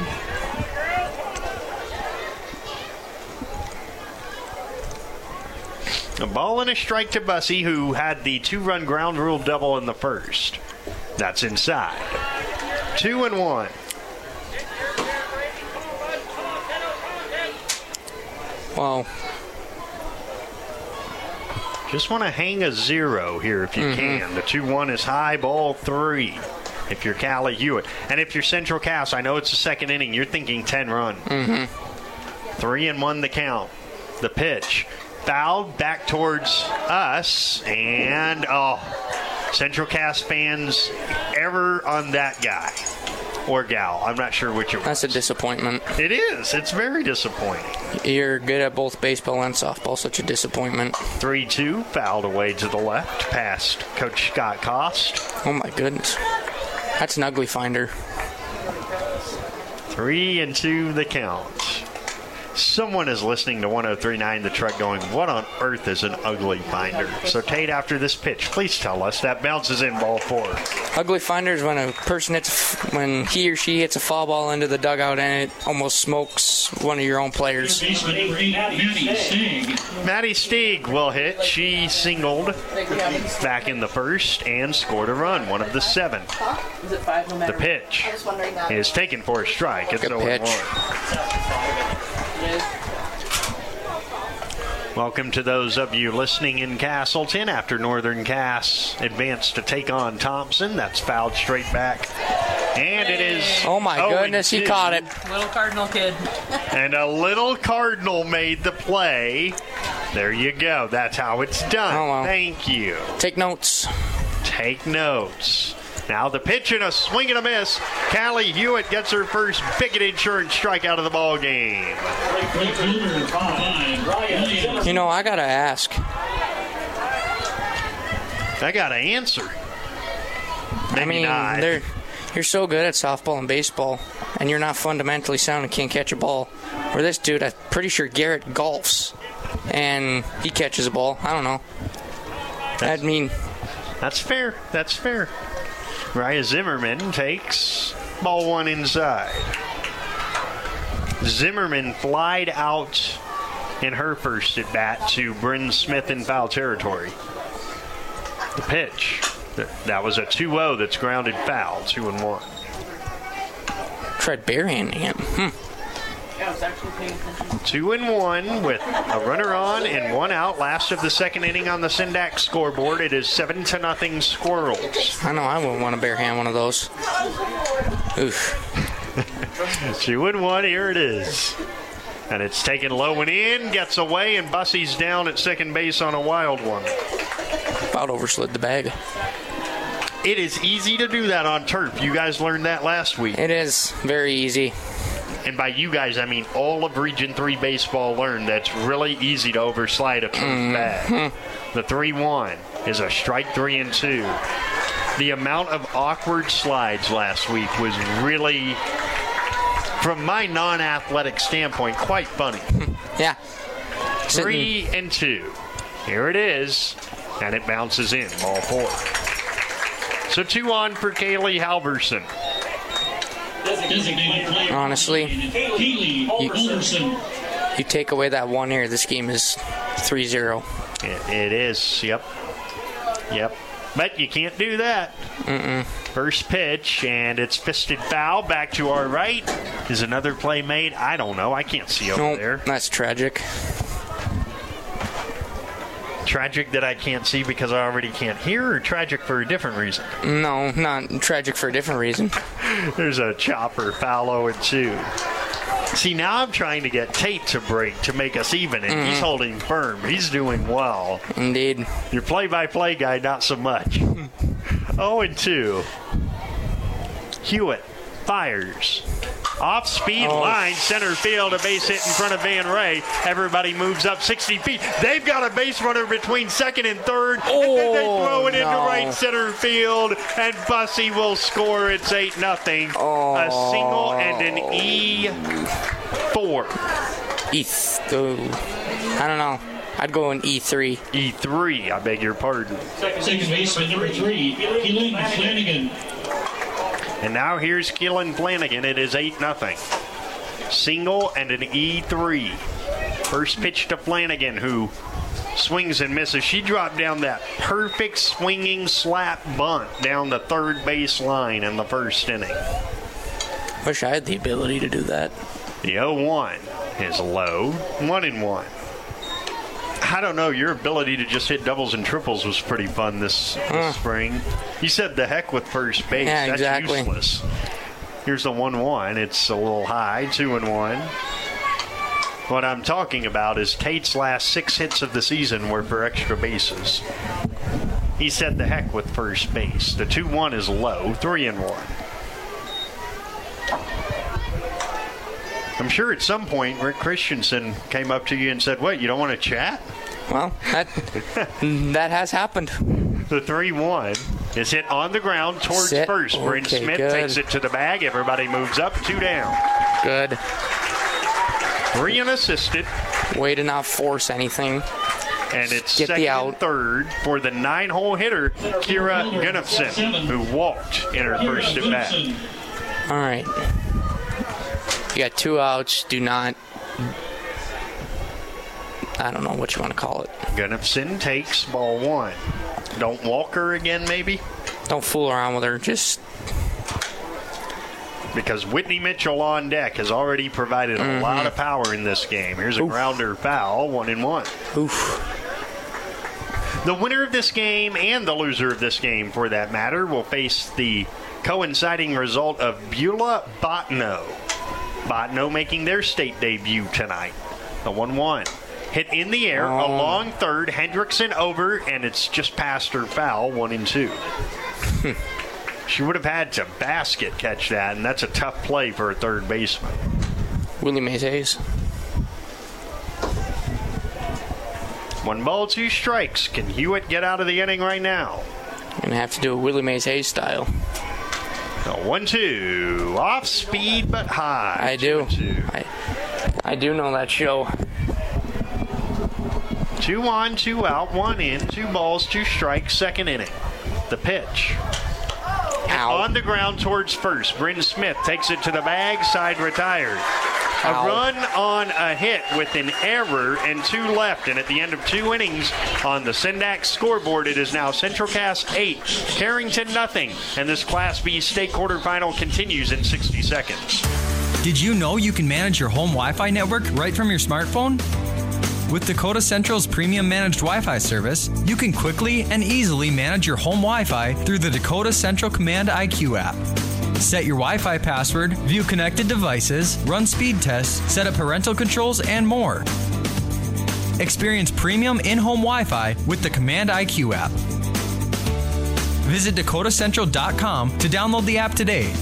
A ball and a strike to Bussey, who had the 2-run ground rule double in the first. That's inside. 2-1. Wow. Just want to hang a 0 here if you can. The 2-1 is high, ball 3 if you're Callie Hewitt. And if you're Central Cass, I know it's the second inning, you're thinking 10 run. 3-1 the count. The pitch. Fouled back towards us, and Central Cass fans ever on that guy or gal. I'm not sure which it was. That's a disappointment. It is. It's very disappointing. You're good at both baseball and softball. Such a disappointment. 3-2, fouled away to the left, past Coach Scott Cost. Oh, my goodness. That's an ugly finder. 3-2 the count. Someone is listening to 103.9 The Truck going, what on earth is an ugly finder? So, Tate, after this pitch, please tell us. That bounces in ball 4. Ugly finder is when a person when he or she hits a foul ball into the dugout and it almost smokes one of your own players. Maddie Stieg will hit. She singled back in the first and scored a run, one of the 7. The pitch is taken for a strike. It's 0-1. Welcome to those of you listening in Castleton after Northern Cass advanced to take on Thompson. That's fouled straight back. And it is... Oh, my goodness, he caught it. Little Cardinal kid. And a little Cardinal made the play. There you go. That's how it's done. Oh, well. Thank you. Take notes. Take notes. Now the pitch and a swing and a miss. Callie Hewitt gets her first Bickett Insurance strikeout of the ball game. You know, I got to ask. I got to answer. Maybe you're so good at softball and baseball, and you're not fundamentally sound and can't catch a ball. Where this dude, I'm pretty sure Garrett golfs, and he catches a ball. I don't know. That's fair. That's fair. Raya Zimmerman takes ball 1 inside. Zimmerman flied out in her first at bat to Bryn Smith in foul territory. The pitch. That was a 2-0 that's grounded foul. 2-1. Tried barehanding him. 2-1 with a runner on and 1 out. Last of the second inning on the Syndax scoreboard. It is 7-0 Squirrels. I know I wouldn't want to barehand one of those. Oof. 2-1. Here it is. And it's taken low and in, gets away, and Bussey's down at second base on a wild one. About overslid the bag. It is easy to do that on turf. You guys learned that last week. It is very easy. And by you guys, I mean all of Region 3 baseball learned that's really easy to overslide a turf bag. The 3-1 is a strike 3-2. The amount of awkward slides last week was really, from my non-athletic standpoint, quite funny. Yeah. 3-2. Here it is, and it bounces in, ball 4. So 2 on for Kaylee Halverson. Honestly, you take away that 1 here, this game is 3-0. It is, yep. But you can't do that. First pitch, and it's fisted foul. Back to our right. Is another play made? I don't know. I can't see over there. That's tragic. Tragic that I can't see because I already can't hear, or tragic for a different reason? No, not tragic for a different reason. There's a chopper, foul 0-2. See, now I'm trying to get Tate to break to make us even, and he's holding firm. He's doing well. Indeed. Your play-by-play guy, not so much. 0-2. Hewitt fires. Off-speed line, center field, a base hit in front of Van Ray. Everybody moves up 60 feet. They've got a base runner between second and third. And then they throw it into right center field, and Bussey will score. It's 8-0. A single and an E4. I don't know. I'd go in E3. E3, I beg your pardon. Second baseman, number 3, Keelan Flanagan. And now here's Keelan Flanagan. It is 8-0. Single and an E3. First pitch to Flanagan, who swings and misses. She dropped down that perfect swinging slap bunt down the third base line in the first inning. Wish I had the ability to do that. The 0-1 is low. 1-1. I don't know. Your ability to just hit doubles and triples was pretty fun this spring. You said the heck with first base. Yeah, That's exactly. useless. Here's the 1-1. It's a little high. 2-1. What I'm talking about is Tate's last 6 hits of the season were for extra bases. He said the heck with first base. The 2-1 is low. 3-1. I'm sure at some point Rick Christensen came up to you and said, what, you don't want to chat? Well, that has happened. The 3-1 is hit on the ground towards first. Bryn Smith takes it to the bag. Everybody moves up. 2 down. Good. 3 unassisted. Way to not force anything. And it's second and third for the 9-hole hitter, Kira Gunnifson, who walked in her first at bat. All right. You got 2 outs. Do not... I don't know what you want to call it. Gunnifson takes ball 1. Don't walk her again, maybe? Don't fool around with her. Just... Because Whitney Mitchell on deck has already provided a lot of power in this game. Here's a grounder foul, 1-1. The winner of this game and the loser of this game, for that matter, will face the coinciding result of Beulah Bottineau. Bottineau making their state debut tonight. The 1-1. Hit in the air, along third, Hendrickson over, and it's just past her foul, 1-2. She would have had to basket catch that, and that's a tough play for a third baseman. Willie Mays Hayes. 1 ball, 2 strikes. Can Hewitt get out of the inning right now? Gonna have to do a Willie Mays Hayes style. 1-2. Off speed but high. I do. I do know that show. 2 on, 2 out, 1 in, 2 balls, 2 strikes, second inning. The pitch. On the ground towards first. Bryn Smith takes it to the bag, side retired. A run on a hit with an error and 2 left. And at the end of 2 innings on the Sendac scoreboard, it is now Central Cass 8, Carrington 0. And this Class B state quarterfinal continues in 60 seconds. Did you know you can manage your home Wi-Fi network right from your smartphone? With Dakota Central's premium managed Wi-Fi service, you can quickly and easily manage your home Wi-Fi through the Dakota Central Command IQ app. Set your Wi-Fi password, view connected devices, run speed tests, set up parental controls, and more. Experience premium in-home Wi-Fi with the Command IQ app. Visit dakotacentral.com to download the app today.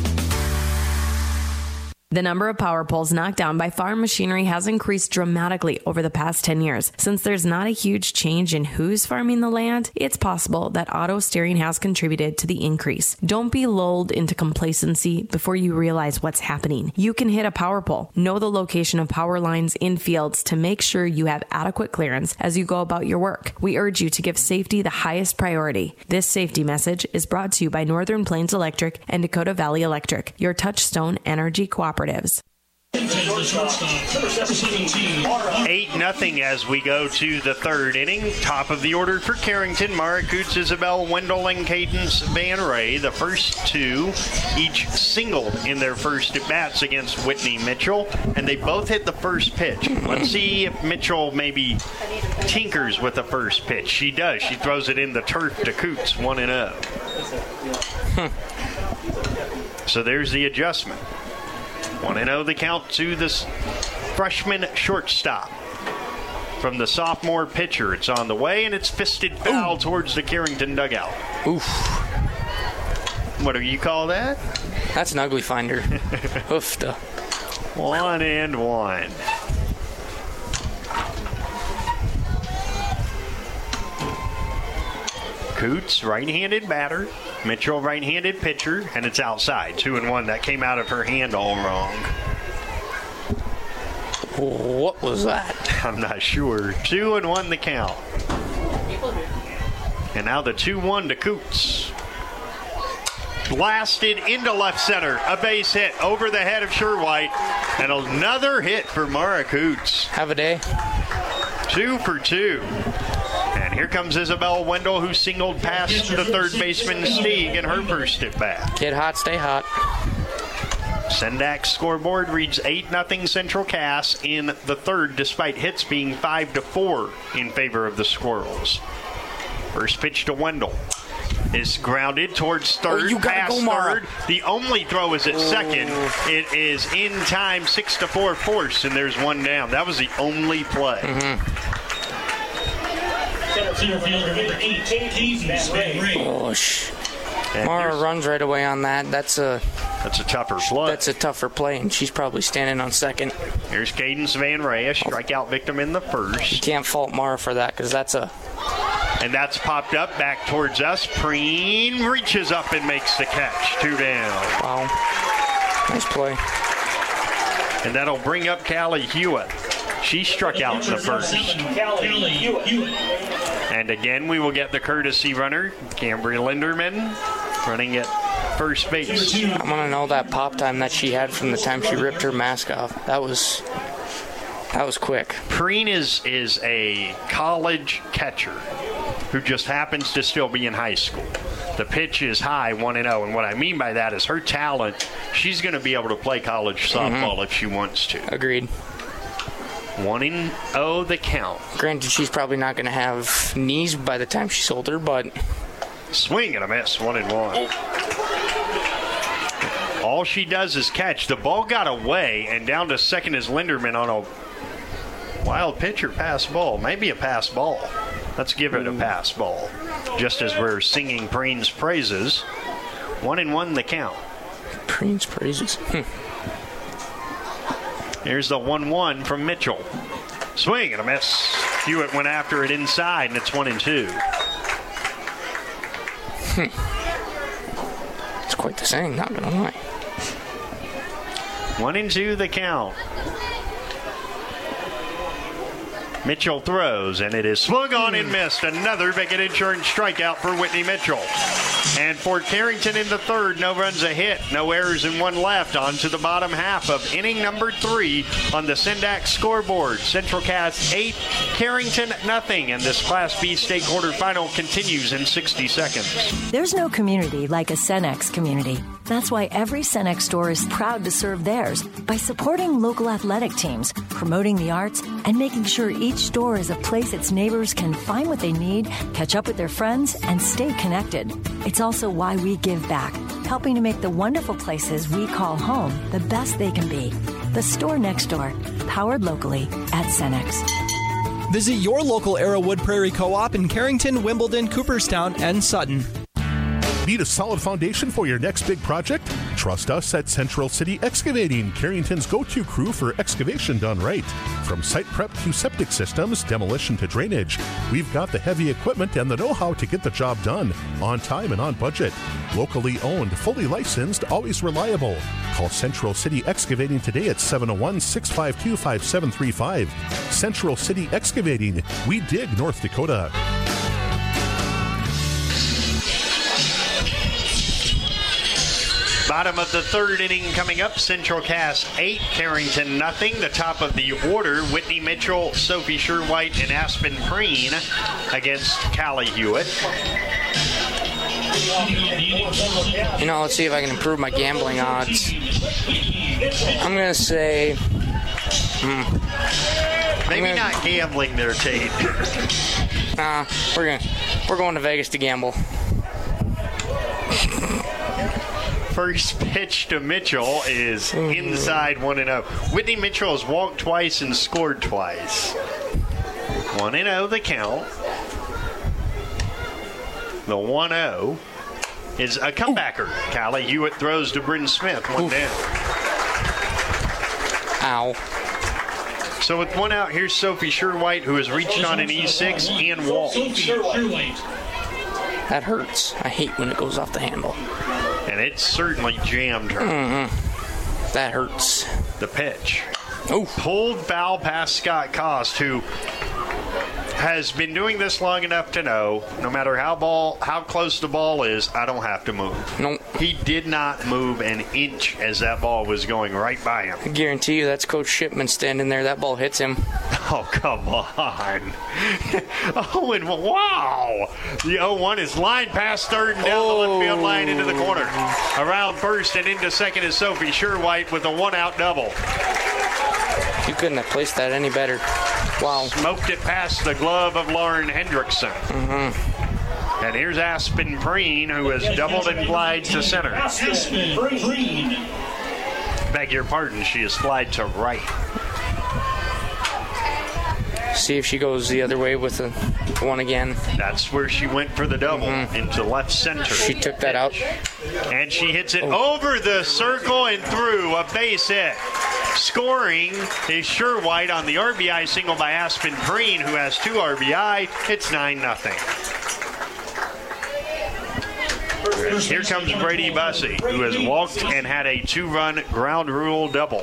The number of power poles knocked down by farm machinery has increased dramatically over the past 10 years. Since there's not a huge change in who's farming the land, it's possible that auto steering has contributed to the increase. Don't be lulled into complacency before you realize what's happening. You can hit a power pole. Know the location of power lines in fields to make sure you have adequate clearance as you go about your work. We urge you to give safety the highest priority. This safety message is brought to you by Northern Plains Electric and Dakota Valley Electric, your Touchstone Energy Cooperatives. 8-0 as we go to the third inning. Top of the order for Carrington. Mara Coots, Isabel Wendell, and Cadence Van Ray. The first two each singled in their first at-bats against Whitney Mitchell, and they both hit the first pitch. Let's see if Mitchell maybe tinkers with the first pitch. She does. She throws it in the turf to Coots, 1-0. So there's the adjustment. 1-0 the count to this freshman shortstop. From the sophomore pitcher, it's on the way, and it's fisted foul towards the Carrington dugout. Oof. What do you call that? That's an ugly finder. Oofta. 1-1. Coots, right-handed batter. Mitchell, right-handed pitcher, and it's outside. 2-1. That came out of her hand all wrong. What was that? I'm not sure. 2-1 the count. And now the 2-1 to Coots. Blasted into left center. A base hit over the head of Sherwhite. And another hit for Mara Coots. Have a day. 2 for 2. And here comes Isabel Wendell, who singled past the third baseman Stieg in her first at bat. Get hot, stay hot. Sendak scoreboard reads 8-0 Central Cass in the third, despite hits being 5-4 in favor of the Squirrels. First pitch to Wendell is grounded towards third, past third. The only throw is at second. It is in time, 6-4 force, and there's one down. That was the only play. Center fielder number 18, Cadence Van Ray. Gosh. Mara runs right away on that. That's a tougher play. That's a tougher play, and she's probably standing on second. Here's Cadence Van Ray, a strikeout victim in the first. You can't fault Mara for that because that's a... And that's popped up back towards us. Preen reaches up and makes the catch. 2 down. Wow. Nice play. And that'll bring up Callie Hewitt. She struck out in the first. And again, we will get the courtesy runner, Cambria Linderman, running at first base. I want to know that pop time that she had from the time she ripped her mask off. That was quick. Preen is a college catcher who just happens to still be in high school. The pitch is high, 1-0, and what I mean by that is her talent. She's going to be able to play college softball if she wants to. Agreed. 1-0 the count. Granted, she's probably not going to have knees by the time she's older, but... Swing and a miss, 1-1. All she does is catch. The ball got away, and down to second is Linderman on a wild pitch or pass ball. Maybe a pass ball. Let's give it a pass ball. Just as we're singing Preen's praises. 1-1 the count. Preen's praises. Here's the 1-1 from Mitchell. Swing and a miss. Hewitt went after it inside, and it's 1-2. It's quite the saying, not going to lie. 1-2 the count. Mitchell throws, and it is swung on and missed. Another Bigot Insurance strikeout for Whitney Mitchell. And for Carrington in the third, no runs, a hit, no errors, and one left. On to the bottom half of inning number 3 on the Sendak scoreboard. Central Cass 8, Carrington nothing, and this Class B state quarterfinal continues in 60 seconds. There's no community like a Cenex community. That's why every Cenex store is proud to serve theirs by supporting local athletic teams, promoting the arts, and making sure each store is a place its neighbors can find what they need, catch up with their friends, and stay connected. It's also why we give back, helping to make the wonderful places we call home the best they can be. The store next door, powered locally at Cenex. Visit your local Arrowwood Prairie Co-op in Carrington, Wimbledon, Cooperstown, and Sutton. Need a solid foundation for your next big project? Trust us at Central City Excavating, Carrington's go-to crew for excavation done right. From site prep to septic systems, demolition to drainage, we've got the heavy equipment and the know-how to get the job done on time and on budget. Locally owned, fully licensed, always reliable. Call Central City Excavating today at 701-652-5735. Central City Excavating. We dig North Dakota. Bottom of the third inning coming up. Central Cass 8, Carrington nothing. The top of the order, Whitney Mitchell, Sophie Sherwhite, and Aspen Preen against Callie Hewitt. Let's see if I can improve my gambling odds. I'm going to say... Maybe not gambling there, Tate. We're going to Vegas to gamble. First pitch to Mitchell is inside 1-0. Whitney Mitchell has walked twice and scored twice. 1-0 the count. The 1-0 is a comebacker. Callie Hewitt throws to Bryn Smith. 1 down. Ow. So with 1 out, here's Sophie Sherwhite, who has reached on an E6 and walked. That hurts. I hate when it goes off the handle. And it certainly jammed her. Mm-hmm. That hurts. The pitch. Oh. Pulled foul past Scott Cost, who has been doing this long enough to know no matter how close the ball is, I don't have to move. Nope. He did not move an inch as that ball was going right by him. I guarantee you that's Coach Shipman standing there. That ball hits him. Oh, come on. Oh, and wow. The 0-1 is lined past third and down the left field line into the corner. Around first and into second is Sophie Sherwhite with a 1-out double. You couldn't have placed that any better. Wow. Smoked it past the glove of Lauren Hendrickson. Mm-hmm. And here's Aspen Preen, who has doubled and flied to center. Aspen Preen. Beg your pardon, she has flied to right. See if she goes the other way with the one again. That's where she went for the double, into left center. She took that out. And she hits it over the circle and through, a base hit. Scoring is Sherwhite on the RBI single by Aspen Preen, who has 2 RBI. It's 9-0. Here comes Brady Bussey, who has walked and had a 2-run ground rule double.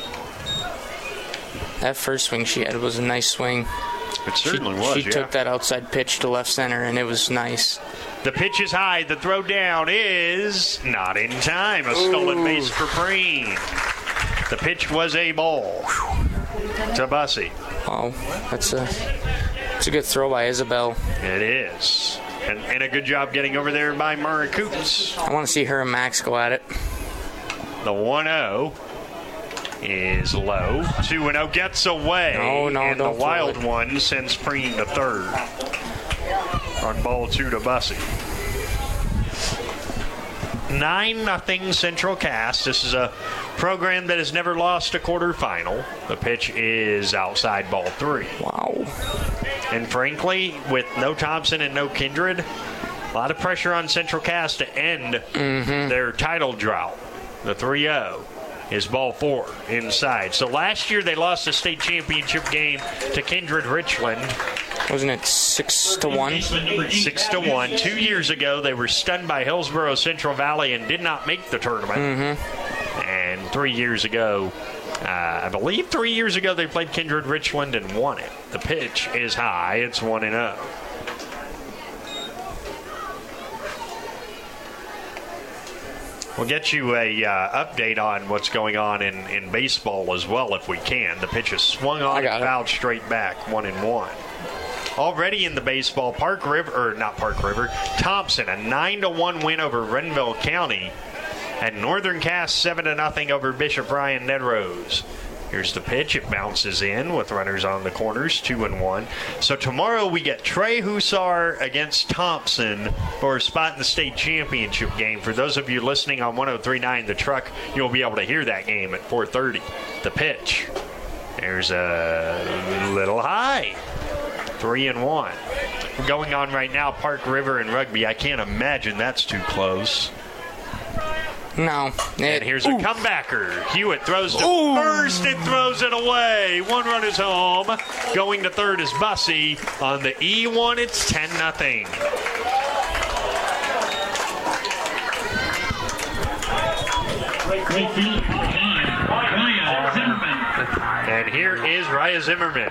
That first swing she had was a nice swing. It certainly was, She took that outside pitch to left center, and it was nice. The pitch is high. The throw down is not in time. A stolen base for Preen. The pitch was a ball to Bussey. Wow, it's a good throw by Isabel. It is. And a good job getting over there by Mara Coops. I want to see her and Max go at it. The 1-0 is low. 2-0 gets away. No, and don't the wild one sends Preen to third. On ball 2 to Bussey. 9-0 Central Cass. This is a program that has never lost a quarterfinal. The pitch is outside ball 3. Wow. And frankly, with no Thompson and no Kindred, a lot of pressure on Central Cass to end their title drought. The 3-0 is ball 4 inside. So last year they lost the state championship game to Kindred Richland. Wasn't it 6-1? 6-1. 2 years ago, they were stunned by Hillsborough Central Valley and did not make the tournament. And 3 years ago, I believe 3 years ago, they played Kindred Richland and won it. The pitch is high. It's 1-0. We'll get you a update on what's going on in baseball as well if we can. The pitch is swung on and fouled straight back, 1-1. Already in the baseball, Thompson, a 9-1 win over Renville County, and Northern Cass 7-0 over Bishop Ryan Nedrose. Here's the pitch. It bounces in with runners on the corners, 2-1. So tomorrow we get Trey Hussar against Thompson for a spot in the state championship game. For those of you listening on 103.9 The Truck, you'll be able to hear that game at 4:30. The pitch. There's a little high. 3-1. Going on right now, Park River and Rugby. I can't imagine that's too close. No. And here's a comebacker. Hewitt throws to first and throws it away. 1 run is home. Going to third is Bussey. On the E1, it's 10-0. And here is Raya Zimmerman.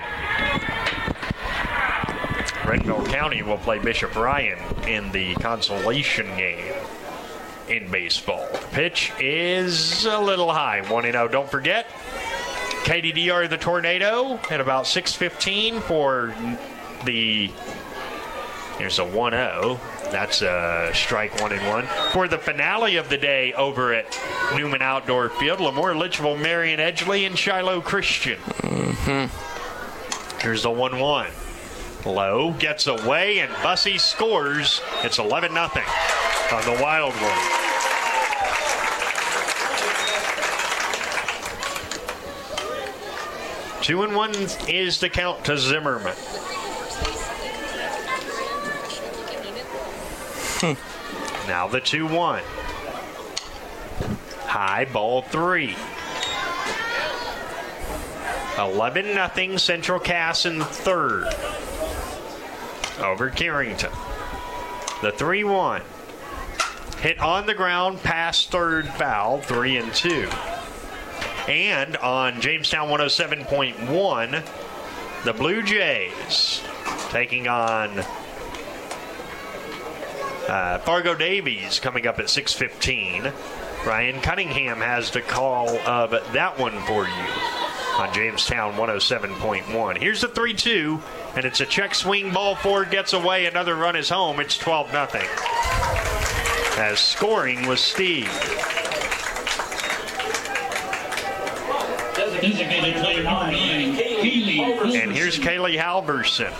Renville County will play Bishop Ryan in the consolation game. in baseball. Pitch is a little high, 1-0. Don't forget, KDDR the Tornado at about 6:15 for the. Here's a 1-0. That's a strike, 1-1. For the finale of the day over at Newman Outdoor Field, Lemoore, Litchfield, Marion, Edgeley, and Shiloh Christian. Here's the 1-1. Low gets away, and Bussey scores. It's 11-0 on the Wild one. Two and 1 is the count to Zimmerman. Now the 2-1. High, ball 3. 11-0 Central Cass in third over Carrington. The 3-1. Hit on the ground, past third, foul, 3-2. And on Jamestown 107.1, the Blue Jays taking on Fargo Davies coming up at 6:15. Ryan Cunningham has the call of that one for you on Jamestown 107.1. Here's the 3-2, and it's a check swing. Ball 4 gets away. Another run is home. It's 12-0. As scoring was Steve. Designated player number 9, Kaylee. And here's Kaylee Halverson.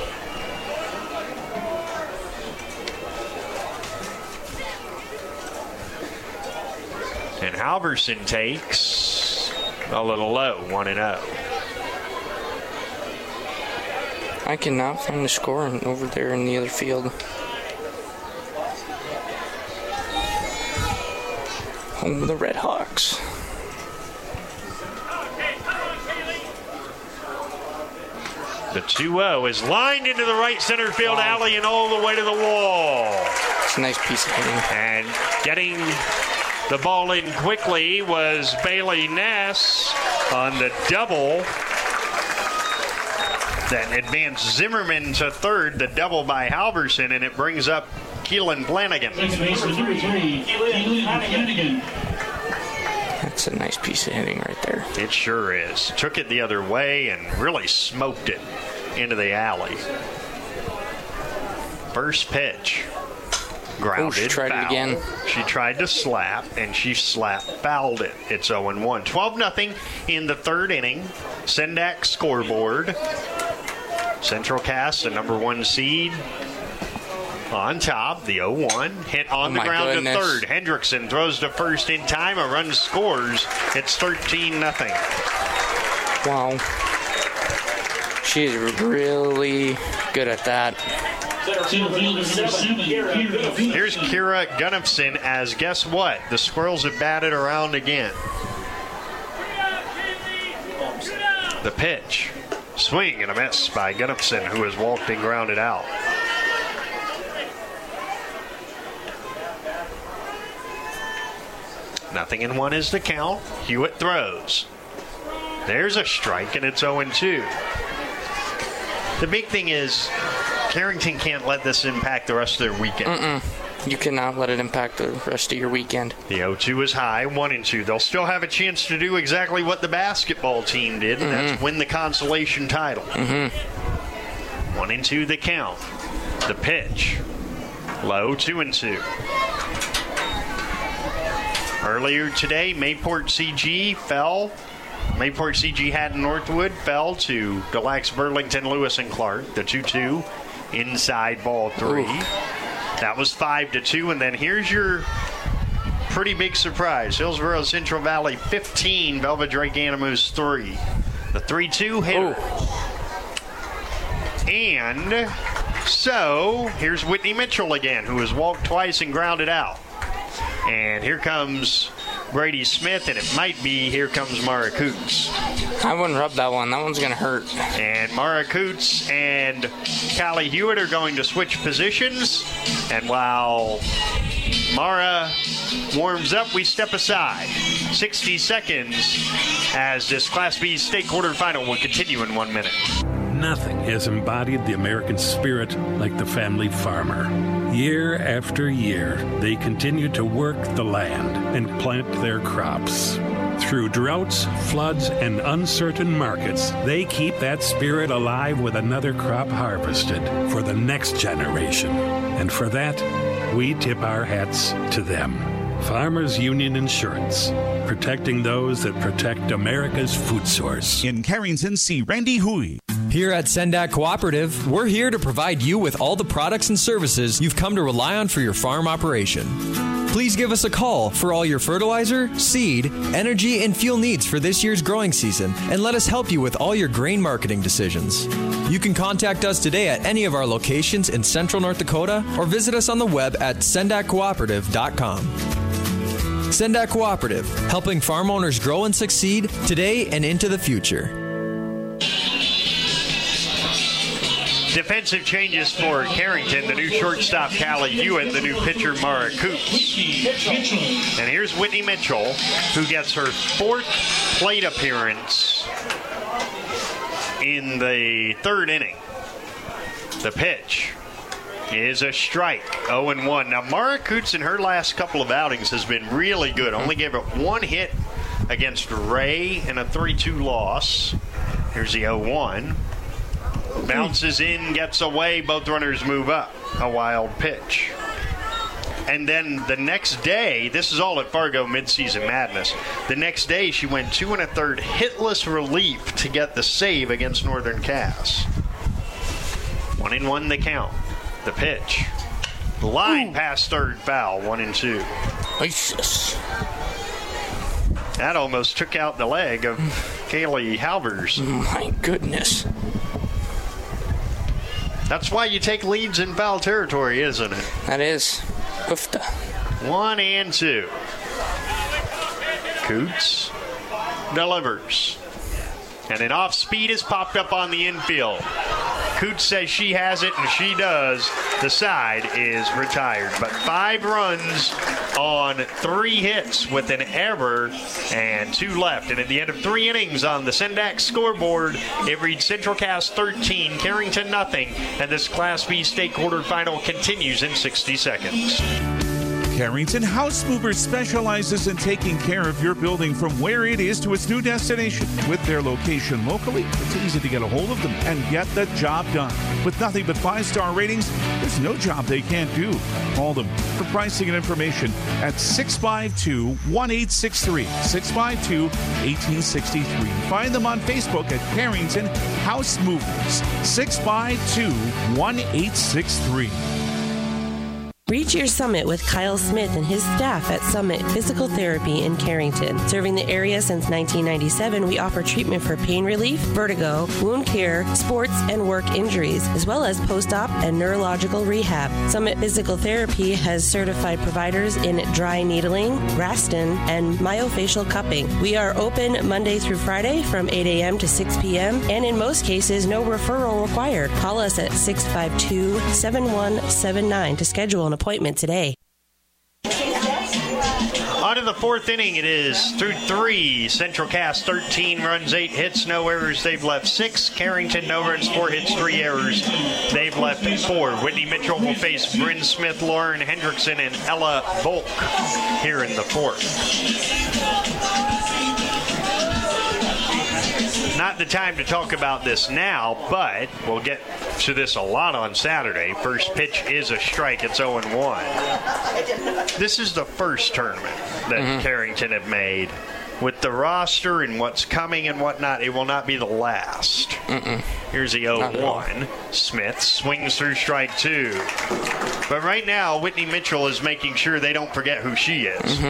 And Halverson takes a little low, 1-0. I cannot find the score over there in the other field. Home of the Red Hawks. The 2-0 is lined into the right center field alley and all the way to the wall. It's a nice piece of hitting. And getting the ball in quickly was Bailey Ness on the double that advanced Zimmerman to third, the double by Halverson, and it brings up Keelan Flanagan. Second baseman number 3, Keelan Flanagan. That's a nice piece of hitting right there. It sure is. Took it the other way and really smoked it into the alley. First pitch. Grounded, she tried it again. She tried to slap, and she fouled it. It's 0-1. 12-0 in the third inning. Sendak scoreboard. Central Cass, the number 1 seed. On top, the 0-1. Hit on the ground to third. Hendrickson throws to first in time. A run scores. It's 13-0. Wow. She's really good at that. Here's Kira Gunnifson as, guess what? The Squirrels have batted around again. The pitch. Swing and a miss by Gunnifson, who has walked and grounded out. Nothing in 1 is the count. Hewitt throws. There's a strike, and it's 0-2. The big thing is Carrington can't let this impact the rest of their weekend. You cannot let it impact the rest of your weekend. The 0-2 is high, 1-2. They'll still have a chance to do exactly what the basketball team did, and that's win the consolation title. 1-2 the count. The pitch. Low, 2-2. Earlier today, Mayport CG fell. Mayport CG Haddon Northwood fell to Des Lacs Burlington, Lewis and Clark. The 2-2 inside ball 3. Ooh. That was 5-2, and then here's your pretty big surprise. Hillsborough Central Valley 15, Velva Drake Animals 3. The 3-2 hitter. Ooh. And so here's Whitney Mitchell again, who has walked twice and grounded out. And here comes Brady Smith, and it might be here comes Mara Coots. I wouldn't rub that one. That one's going to hurt. And Mara Coots and Callie Hewitt are going to switch positions. And while Mara warms up, we step aside. 60 seconds as this Class B state quarterfinal will continue in 1 minute. Nothing has embodied the American spirit like the family farmer. Year after year, they continue to work the land and plant their crops. Through droughts, floods, and uncertain markets, they keep that spirit alive with another crop harvested for the next generation. And for that, we tip our hats to them. Farmers Union Insurance, protecting those that protect America's food source. In Carrington, see Randy Hui. Here at Sendak Cooperative, we're here to provide you with all the products and services you've come to rely on for your farm operation. Please give us a call for all your fertilizer, seed, energy, and fuel needs for this year's growing season, and let us help you with all your grain marketing decisions. You can contact us today at any of our locations in Central North Dakota or visit us on the web at sendakcooperative.com. Sendak Cooperative, helping farm owners grow and succeed today and into the future. Defensive changes for Carrington, the new shortstop Callie Hewitt, the new pitcher Mara Coops. And here's Whitney Mitchell, who gets her 4th plate appearance in the 3rd inning. The pitch is a strike, 0-1. Now, Mara Coots in her last couple of outings has been really good. Only gave up 1 hit against Ray in a 3-2 loss. Here's the 0-1. Bounces in, gets away, both runners move up. A wild pitch. And then the next day, this is all at Fargo Midseason Madness. The next day, she went 2 1/3 hitless relief to get the save against Northern Cass. 1-1 the count. The pitch. The line past third, foul, 1-2. Jesus. That almost took out the leg of Kaylee Halvers. My goodness. That's why you take leads in foul territory, isn't it? That is. Oofta. 1-2. Coots delivers. And an off speed is popped up on the infield. Coots says she has it, and she does. The side is retired. But 5 runs on 3 hits with an error and 2 left. And at the end of 3 innings on the Sendak scoreboard, it reads Central Cass 13, Carrington nothing. And this Class B state quarterfinal continues in 60 seconds. Carrington House Movers specializes in taking care of your building from where it is to its new destination. With their location locally, it's easy to get a hold of them and get the job done. With nothing but 5-star ratings, there's no job they can't do. Call them for pricing and information at 652-1863, 652-1863. Find them on Facebook at Carrington House Movers, 652-1863. Reach your summit with Kyle Smith and his staff at Summit Physical Therapy in Carrington. Serving the area since 1997, we offer treatment for pain relief, vertigo, wound care, sports, and work injuries, as well as post-op and neurological rehab. Summit Physical Therapy has certified providers in dry needling, Graston, and myofascial cupping. We are open Monday through Friday from 8 a.m. to 6 p.m., and in most cases, no referral required. Call us at 652-7179 to schedule an appointment today. On to the 4th inning. It is through 3. Central Cass 13 runs, 8 hits, no errors. They've left 6. Carrington no runs, 4 hits, 3 errors. They've left 4. Whitney Mitchell will face Bryn Smith, Lauren Hendrickson, and Ella Volk here in the 4th. Not the time to talk about this now, but we'll get to this a lot on Saturday. First pitch is a strike. It's 0-1. This is the first tournament that Carrington have made. With the roster and what's coming and whatnot, it will not be the last. Here's the 0-1. Smith swings through strike 2. But right now, Whitney Mitchell is making sure they don't forget who she is.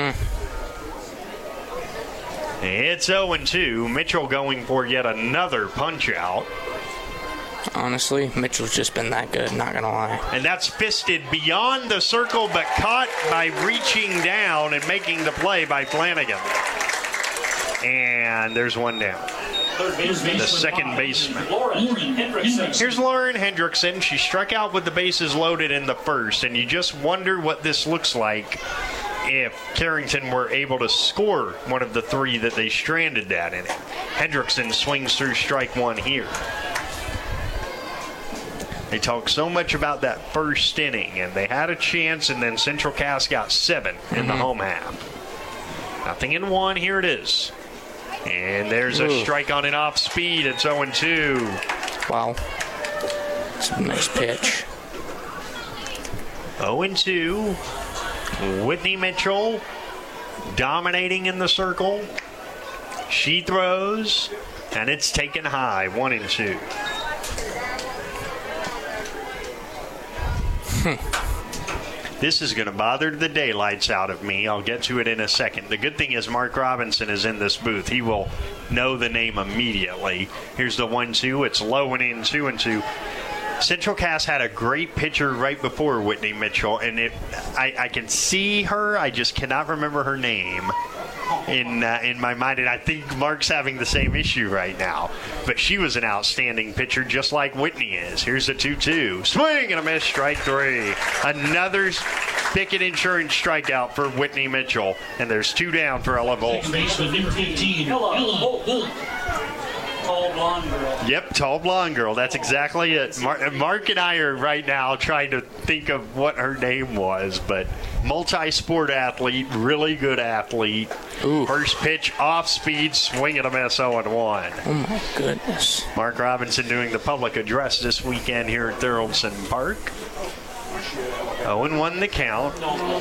It's 0-2. Mitchell going for yet another punch-out. Honestly, Mitchell's just been that good, not going to lie. And that's fisted beyond the circle, but caught by reaching down and making the play by Flanagan. And there's one down. The second baseman. Here's Lauren Hendrickson. She struck out with the bases loaded in the first, and you just wonder what this looks like if Carrington were able to score one of the 3 that they stranded that inning. Hendrickson swings through strike 1 here. They talk so much about that first inning, and they had a chance, and then Central Cass got 7 in the home half. 0-1, here it is. And there's a strike on an off speed. It's 0-2. Wow. That's a nice pitch. 0-2. Whitney Mitchell dominating in the circle. She throws, and it's taken high. 1-2. This is going to bother the daylights out of me. I'll get to it in a second. The good thing is Mark Robinson is in this booth. He will know the name immediately. Here's the 1-2. It's low and in, 2-2. Central Cass had a great pitcher right before Whitney Mitchell, and I can see her. I just cannot remember her name in my mind, and I think Mark's having the same issue right now. But she was an outstanding pitcher, just like Whitney is. Here's the 2-2. Swing and a miss, strike 3. Another Pickett Insurance strikeout for Whitney Mitchell, and there's 2 down for Ella Volk. Second baseman, number 15, Ella Volk. Tall blonde girl. Yep, tall blonde girl. That's exactly it. Mark and I are right now trying to think of what her name was, but multi-sport athlete, really good athlete. Ooh. First pitch off speed, swing and a miss, 0-1. Oh my goodness. Mark Robinson doing the public address this weekend here at Thurlton Park. 0-1 the count.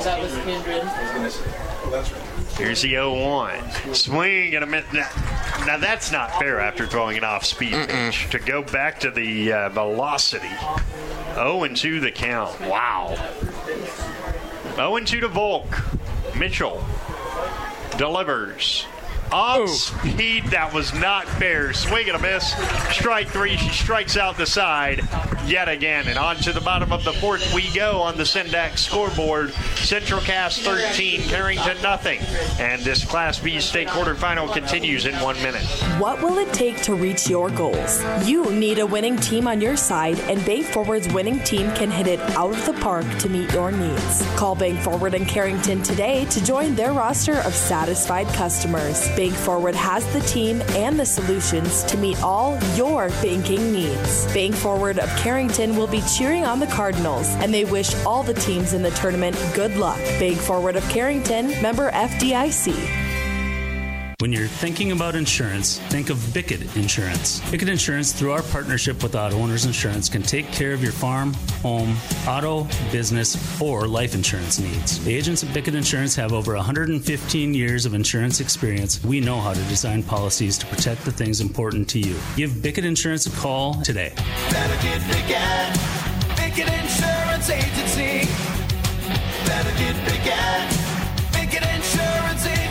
Here's the 0-1. Swing and a miss. Now that's not fair after throwing an off-speed pitch. To go back to the velocity. 0-2 the count. Wow. 0-2 to Volk. Mitchell delivers. Off speed, that was not fair. Swing and a miss. Strike 3. She strikes out the side yet again. And on to the bottom of the 4th we go on the Sendac scoreboard. Central Cass 13, Carrington nothing. And this Class B state quarterfinal continues in 1 minute. What will it take to reach your goals? You need a winning team on your side, and Bank Forward's winning team can hit it out of the park to meet your needs. Call Bank Forward in Carrington today to join their roster of satisfied customers. Bank Forward has the team and the solutions to meet all your banking needs. Bank Forward of Carrington will be cheering on the Cardinals, and they wish all the teams in the tournament good luck. Bank Forward of Carrington, member FDIC. When you're thinking about insurance, think of Bickett Insurance. Bickett Insurance, through our partnership with Auto Owners Insurance, can take care of your farm, home, auto, business, or life insurance needs. The agents at Bickett Insurance have over 115 years of insurance experience. We know how to design policies to protect the things important to you. Give Bickett Insurance a call today. Better get Bickett. Bickett Insurance Agency. Better get Bickett. Bickett Insurance Agency.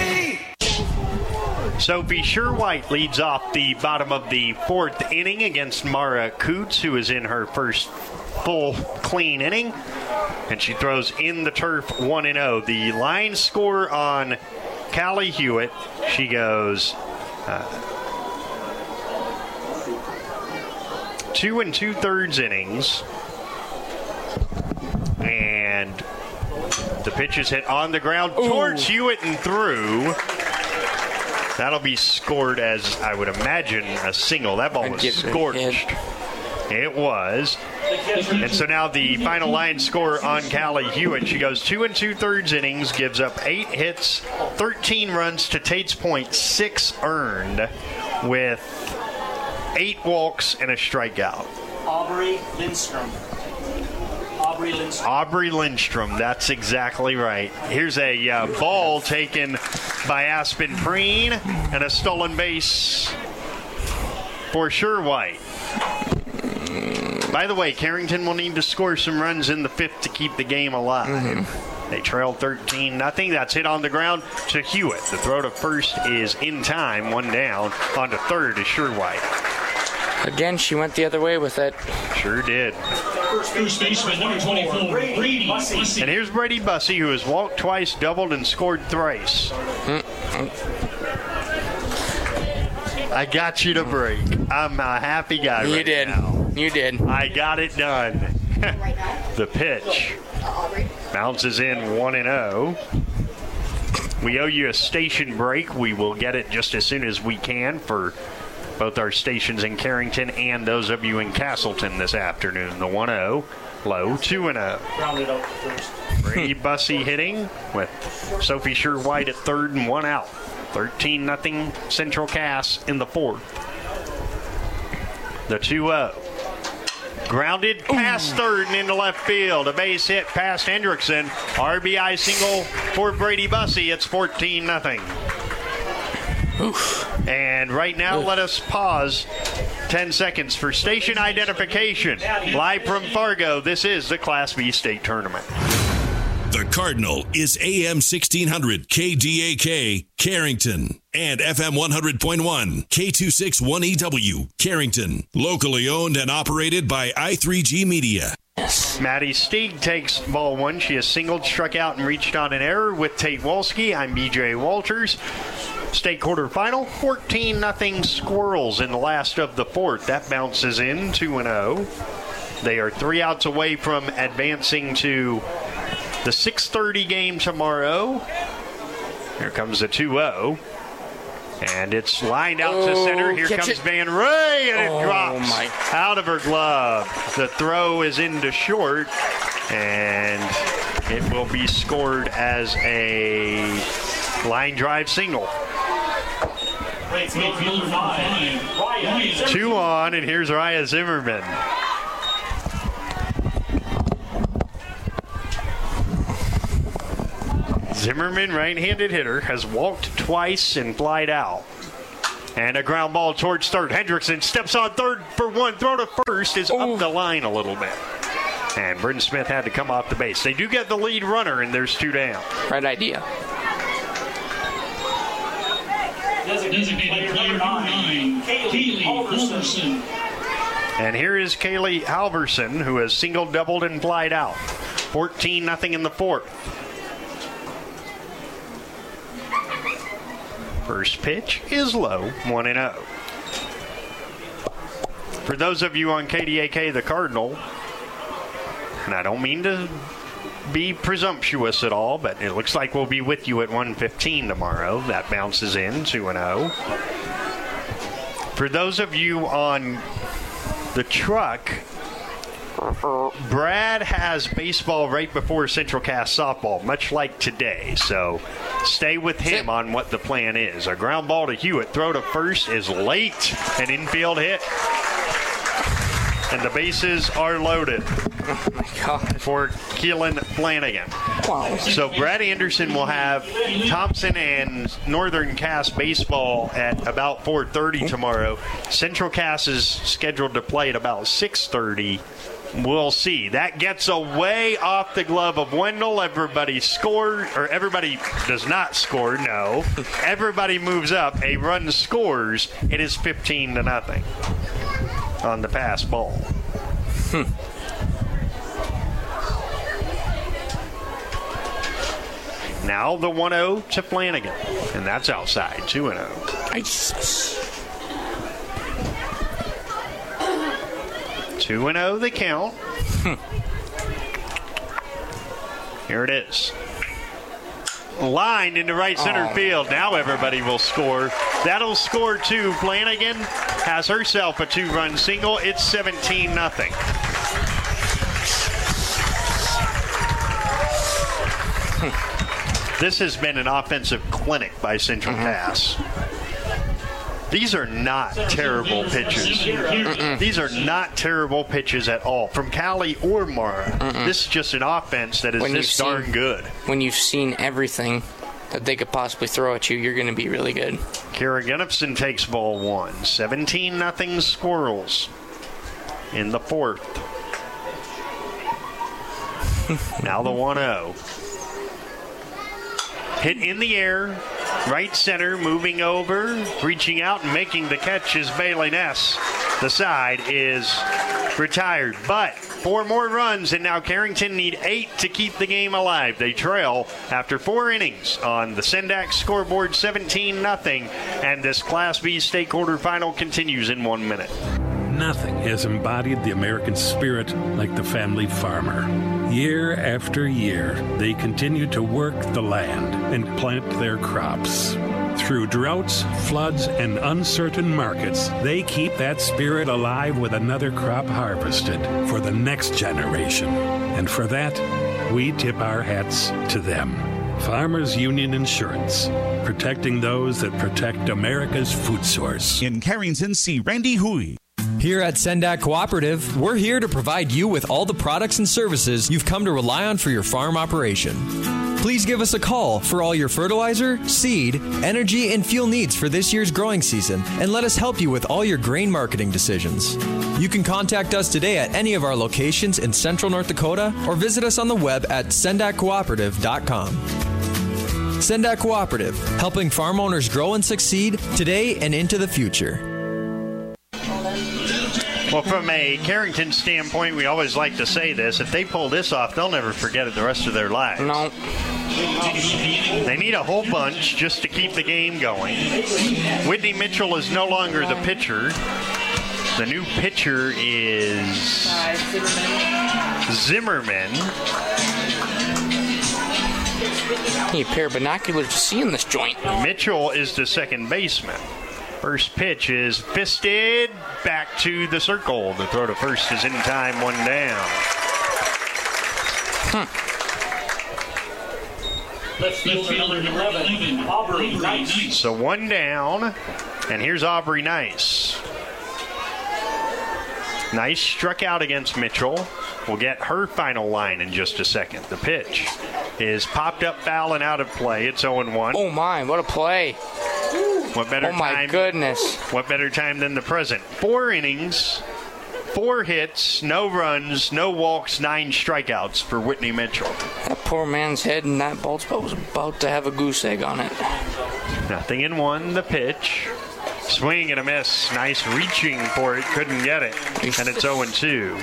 Sophie Sherwhite leads off the bottom of the 4th inning against Mara Coots, who is in her first full clean inning. And she throws in the turf 1-0. The line score on Callie Hewitt, she goes 2 2/3 innings. And the pitch is hit on the ground towards Hewitt and through. That'll be scored as, I would imagine, a single. That ball was scorched. It was. And so now the final line score on Callie Hewitt. She goes 2 2/3 innings, gives up 8 hits, 13 runs to Tate's Point, 6 earned, with 8 walks and a strikeout. Aubrey Lindstrom. Aubrey Lindstrom, that's exactly right. Here's a ball taken by Aspen Preen and a stolen base for Sherwhite. By the way, Carrington will need to score some runs in the 5th to keep the game alive. They trail 13-0. That's hit on the ground to Hewitt. The throw to first is in time, 1 down. On to third is Sherwhite. Again, she went the other way with it. Sure did. First baseman, number 24, Brady Bussey. And here's Brady Bussey, who has walked twice, doubled, and scored thrice. I got you to break. I'm a happy guy right now. You did. I got it done. The pitch bounces in 1-0. We owe you a station break. We will get it just as soon as we can for both our stations in Carrington and those of you in Castleton this afternoon. The 1-0, low 2-0. Rounded out first. Brady Bussey hitting with Sophie Sure-White at third and one out. 13-0 Central Cass in the fourth. The 2-0. Grounded past third and into left field. A base hit past Hendrickson. RBI single for Brady Bussey. It's 14-0. And right now, let us pause 10 seconds for station identification. Live from Fargo, this is the Class B State Tournament. The Cardinal is AM 1600 KDAK Carrington and FM 100.1 K261EW Carrington. Locally owned and operated by I3G Media. Maddie Stieg takes ball one. She has singled, struck out, and reached on an error with Tate Wolski. I'm BJ Walters. State quarterfinal, 14-0 Squirrels in the last of the fourth. That bounces in 2-0. They are 3 outs away from advancing to the 6:30 game tomorrow. Here comes the 2-0. And it's lined out to center. Here comes Van Ray, and it drops out of her glove. The throw is into short, and it will be scored as a line drive single. 2 on, and here's Raya Zimmerman. Zimmerman, right-handed hitter, has walked twice and flied out. And a ground ball towards third. Hendrickson steps on third for one. Throw to first is up the line a little bit. And Britton Smith had to come off the base. They do get the lead runner, and there's 2 down. Right idea. Designated player 9, Kaylee Halverson. And here is Kaylee Halverson, who has singled, doubled, and flied out. 14-0 in the fourth. First pitch is low, 1-0. For those of you on KDAK, the Cardinal, and I don't mean to be presumptuous at all, but it looks like we'll be with you at 1:15 tomorrow. That bounces in, 2-0. For those of you on the truck, Brad has baseball right before Central Cass softball, much like today. So stay with him on what the plan is. A ground ball to Hewitt. Throw to first is late. An infield hit. And the bases are loaded. Oh, my God. For Keelan Flanagan. Wow. So Brad Anderson will have Thompson and Northern Cass baseball at about 4:30 tomorrow. Central Cass is scheduled to play at about 6:30. We'll see. That gets away off the glove of Wendell. Everybody scored, or everybody does not score, no. Everybody moves up. A run scores. It is 15-0 on the pass ball. Now the 1-0 to Flanagan. And that's outside, 2-0. Nice. 2-0 the count. Here it is. Lined into right center field. Now everybody will score. That'll score 2. Flanagan has herself a 2-run single. It's 17-0. This has been an offensive clinic by Central Cass. These are not terrible pitches. These are not terrible pitches at all from Callie or Mara. This is just an offense that is this darn good. When you've seen everything that they could possibly throw at you, you're going to be really good. Kara Gunnifson takes ball one. 17-0 Squirrels in the fourth. Now the 1-0. Hit in the air. Right center, moving over, reaching out and making the catch is Bailey Ness. The side is retired, but 4 more runs, and now Carrington need 8 to keep the game alive. They trail after 4 innings on the Sendac scoreboard, 17-0, and this Class B state quarterfinal continues in 1 minute. Nothing has embodied the American spirit like the family farmer. Year after year, they continue to work the land and plant their crops. Through droughts, floods, and uncertain markets, they keep that spirit alive with another crop harvested for the next generation. And for that, we tip our hats to them. Farmers Union Insurance, protecting those that protect America's food source. In Carrington, see Randy Hui. Here at Sendak Cooperative, we're here to provide you with all the products and services you've come to rely on for your farm operation. Please give us a call for all your fertilizer, seed, energy, and fuel needs for this year's growing season, and let us help you with all your grain marketing decisions. You can contact us today at any of our locations in Central North Dakota or visit us on the web at sendakcooperative.com. Sendak Cooperative, helping farm owners grow and succeed today and into the future. Well, from a Carrington standpoint, we always like to say this. If they pull this off, they'll never forget it the rest of their lives. No. They need a whole bunch just to keep the game going. Whitney Mitchell is no longer the pitcher. The new pitcher is Zimmerman. Need a pair of binoculars to see in this joint. Mitchell is the second baseman. First pitch is fisted back to the circle. The throw to first is in time, one down. Left fielder number 11, Aubrey Nice. So one down, and here's Aubrey Nice. Nice struck out against Mitchell. We'll get her final line in just a second. The pitch is popped up, foul, and out of play. It's 0-1. Oh, my, what a play. What better time? Oh, my goodness. What better time than the present? 4 innings, 4 hits, no runs, no walks, 9 strikeouts for Whitney Mitchell. That poor man's head in that ball spot was about to have a goose egg on it. 0-1, the pitch. Swing and a miss. Nice reaching for it. Couldn't get it. And it's 0-2.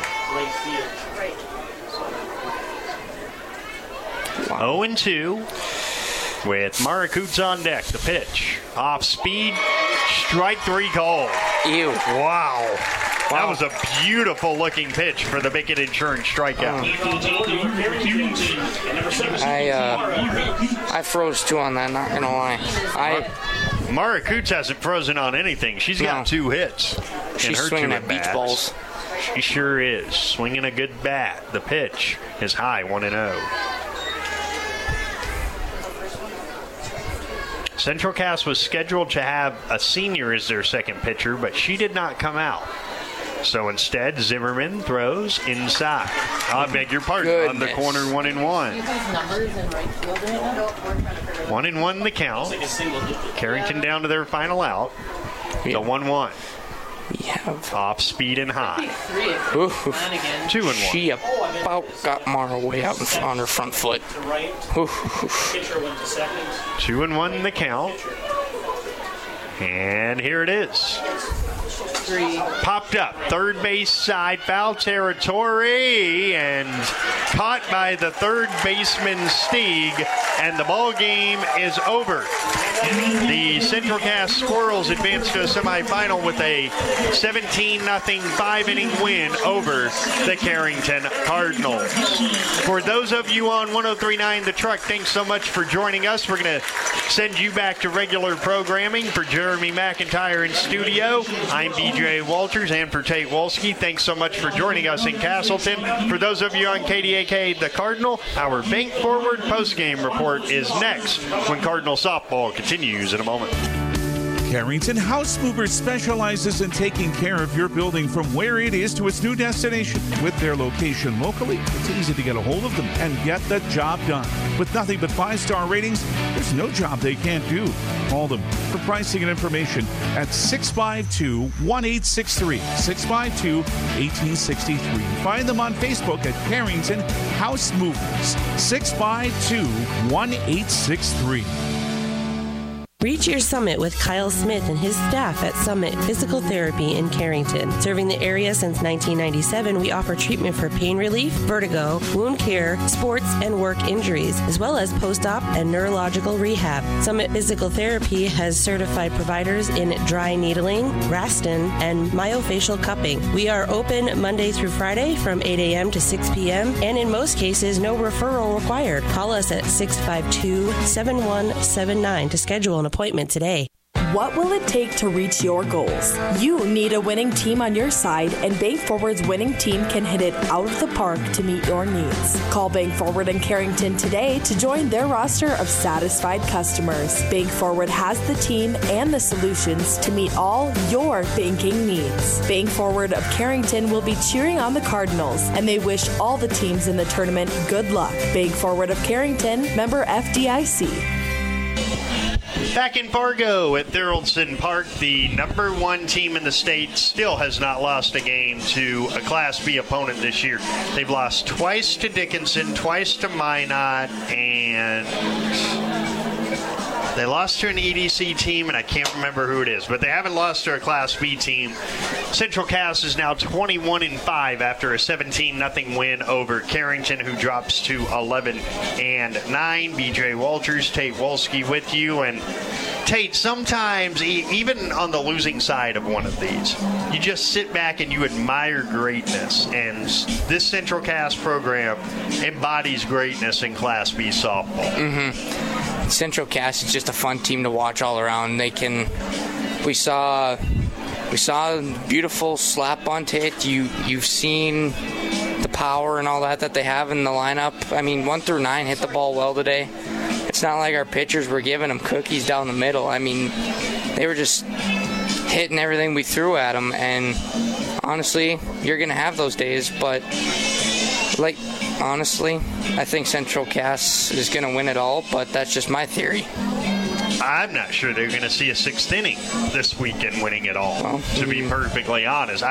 Wow. 0-2. With Mara Coots on deck, the pitch. Off speed, strike 3 called. Ew. Wow. That was a beautiful looking pitch for the Bickett Insurance strikeout. I froze too on that, not going to lie. Mara Coots hasn't frozen on anything. She's got 2 hits. She's swinging at beach balls. She sure is. Swinging a good bat. The pitch is high, 1-0. Central Cass was scheduled to have a senior as their second pitcher, but she did not come out. So instead, Zimmerman throws inside. I beg your pardon. On the corner, 1-1. 1-1 the count. Carrington down to their final out. The 1-1. We have off speed and high. 2-1. She about got Mara way out on her front foot. 2-1 the count. And here it is. Popped up, third base side, foul territory, and caught by the third baseman Stieg, and the ball game is over. The Central Cass Squirrels advance to a semifinal with a 17-0 5-inning win over the Carrington Cardinals. For those of you on 103.9 The Truck, thanks so much for joining us. We're going to send you back to regular programming. For Jeremy McIntyre in studio, I'm BJ Walters, and for Tate Wolski, thanks so much for joining us in Castleton. For those of you on KDAK The Cardinal, our Bank Forward postgame report is next when Cardinal softball continues in a moment. Carrington House Movers specializes in taking care of your building from where it is to its new destination. With their location locally, it's easy to get a hold of them and get the job done. With nothing but 5-star ratings, there's no job they can't do. Call them for pricing and information at 652-1863, 652-1863. Find them on Facebook at Carrington House Movers, 652-1863. Reach your summit with Kyle Smith and his staff at Summit Physical Therapy in Carrington. Serving the area since 1997, we offer treatment for pain relief, vertigo, wound care, sports and work injuries, as well as post-op and neurological rehab. Summit Physical Therapy has certified providers in dry needling, Raston, and myofascial cupping. We are open Monday through Friday from 8 a.m. to 6 p.m., and in most cases, no referral required. Call us at 652-7179 to schedule an appointment today. What will it take to reach your goals? You need a winning team on your side, and Bank Forward's winning team can hit it out of the park to meet your needs. Call Bank Forward in Carrington today to join their roster of satisfied customers. Bank Forward has the team and the solutions to meet all your banking needs. Bank Forward of Carrington will be cheering on the Cardinals, and they wish all the teams in the tournament good luck. Bank Forward of Carrington, member FDIC. Back in Fargo at Thurldson Park, the number one team in the state still has not lost a game to a Class B opponent this year. They've lost twice to Dickinson, twice to Minot, and they lost to an EDC team, and I can't remember who it is, but they haven't lost to a Class B team. Central Cass is now 21-5 after a 17-0 win over Carrington, who drops to 11-9. BJ Walters, Tate Wolski with you. And Tate, sometimes, even on the losing side of one of these, you just sit back and you admire greatness. And this Central Cass program embodies greatness in Class B softball. Mm-hmm. Central Cass is just a fun team to watch all around. We saw beautiful slap on Tate. You've seen the power and all that they have in the lineup. I mean, 1 through 9 hit the ball well today. It's not like our pitchers were giving them cookies down the middle. I mean, they were just hitting everything we threw at them. And honestly, you're going to have those days. But honestly, I think Central Cass is going to win it all, but that's just my theory. I'm not sure they're going to see a 6th inning this weekend winning it all, to be perfectly honest.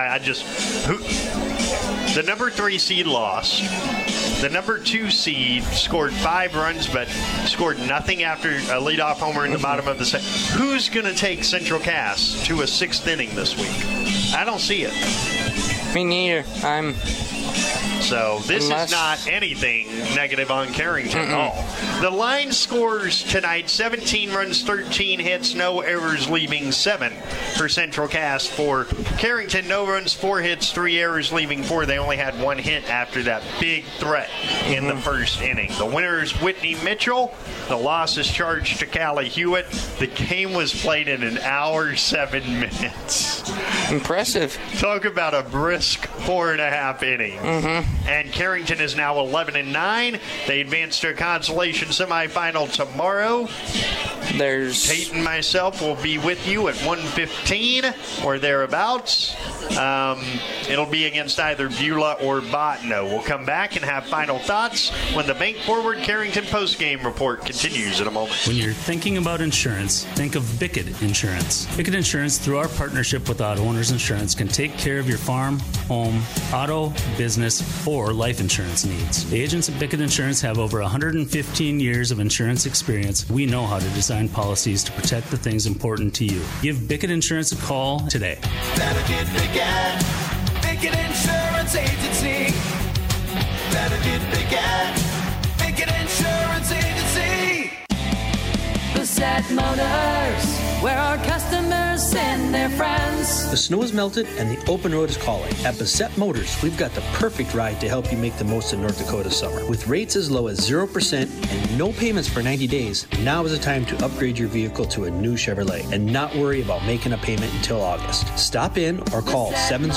The number 3 seed lost. The number 2 seed scored 5 runs, but scored nothing after a leadoff homer in the bottom of the second. Who's going to take Central Cass to a 6th inning this week? I don't see it. Me neither. So this is not anything negative on Carrington at all. The line scores tonight, 17 runs, 13 hits, no errors, leaving 7 for Central Cass. For Carrington, no runs, 4 hits, 3 errors, leaving 4. They only had 1 hit after that big threat in the first inning. The winner is Whitney Mitchell. The loss is charged to Callie Hewitt. The game was played in 1 hour, 7 minutes. Impressive. Talk about a brisk 4.5 innings. And Carrington is now 11-9. They advance to a consolation semifinal tomorrow. Tate and myself will be with you at 1:15 or thereabouts. It'll be against either Beulah or Bottineau. We'll come back and have final thoughts when the Bank Forward Carrington postgame report continues in a moment. When you're thinking about insurance, think of Bickett Insurance. Bickett Insurance, through our partnership with Auto Owners Insurance, can take care of your farm, home, auto, business, or life insurance needs. The agents at Bickett Insurance have over 115 years of insurance experience. We know how to design policies to protect the things important to you. Give Bickett Insurance a call today. Better get Bickett. Bickett Insurance Agency. Better get Bickett. Bickett Insurance Agency. Bassett Motors, where our customers send their friends. The snow is melted and the open road is calling. At Bassett Motors, we've got the perfect ride to help you make the most of North Dakota summer. With rates as low as 0% and no payments for 90 days, now is the time to upgrade your vehicle to a new Chevrolet and not worry about making a payment until August. Stop in or call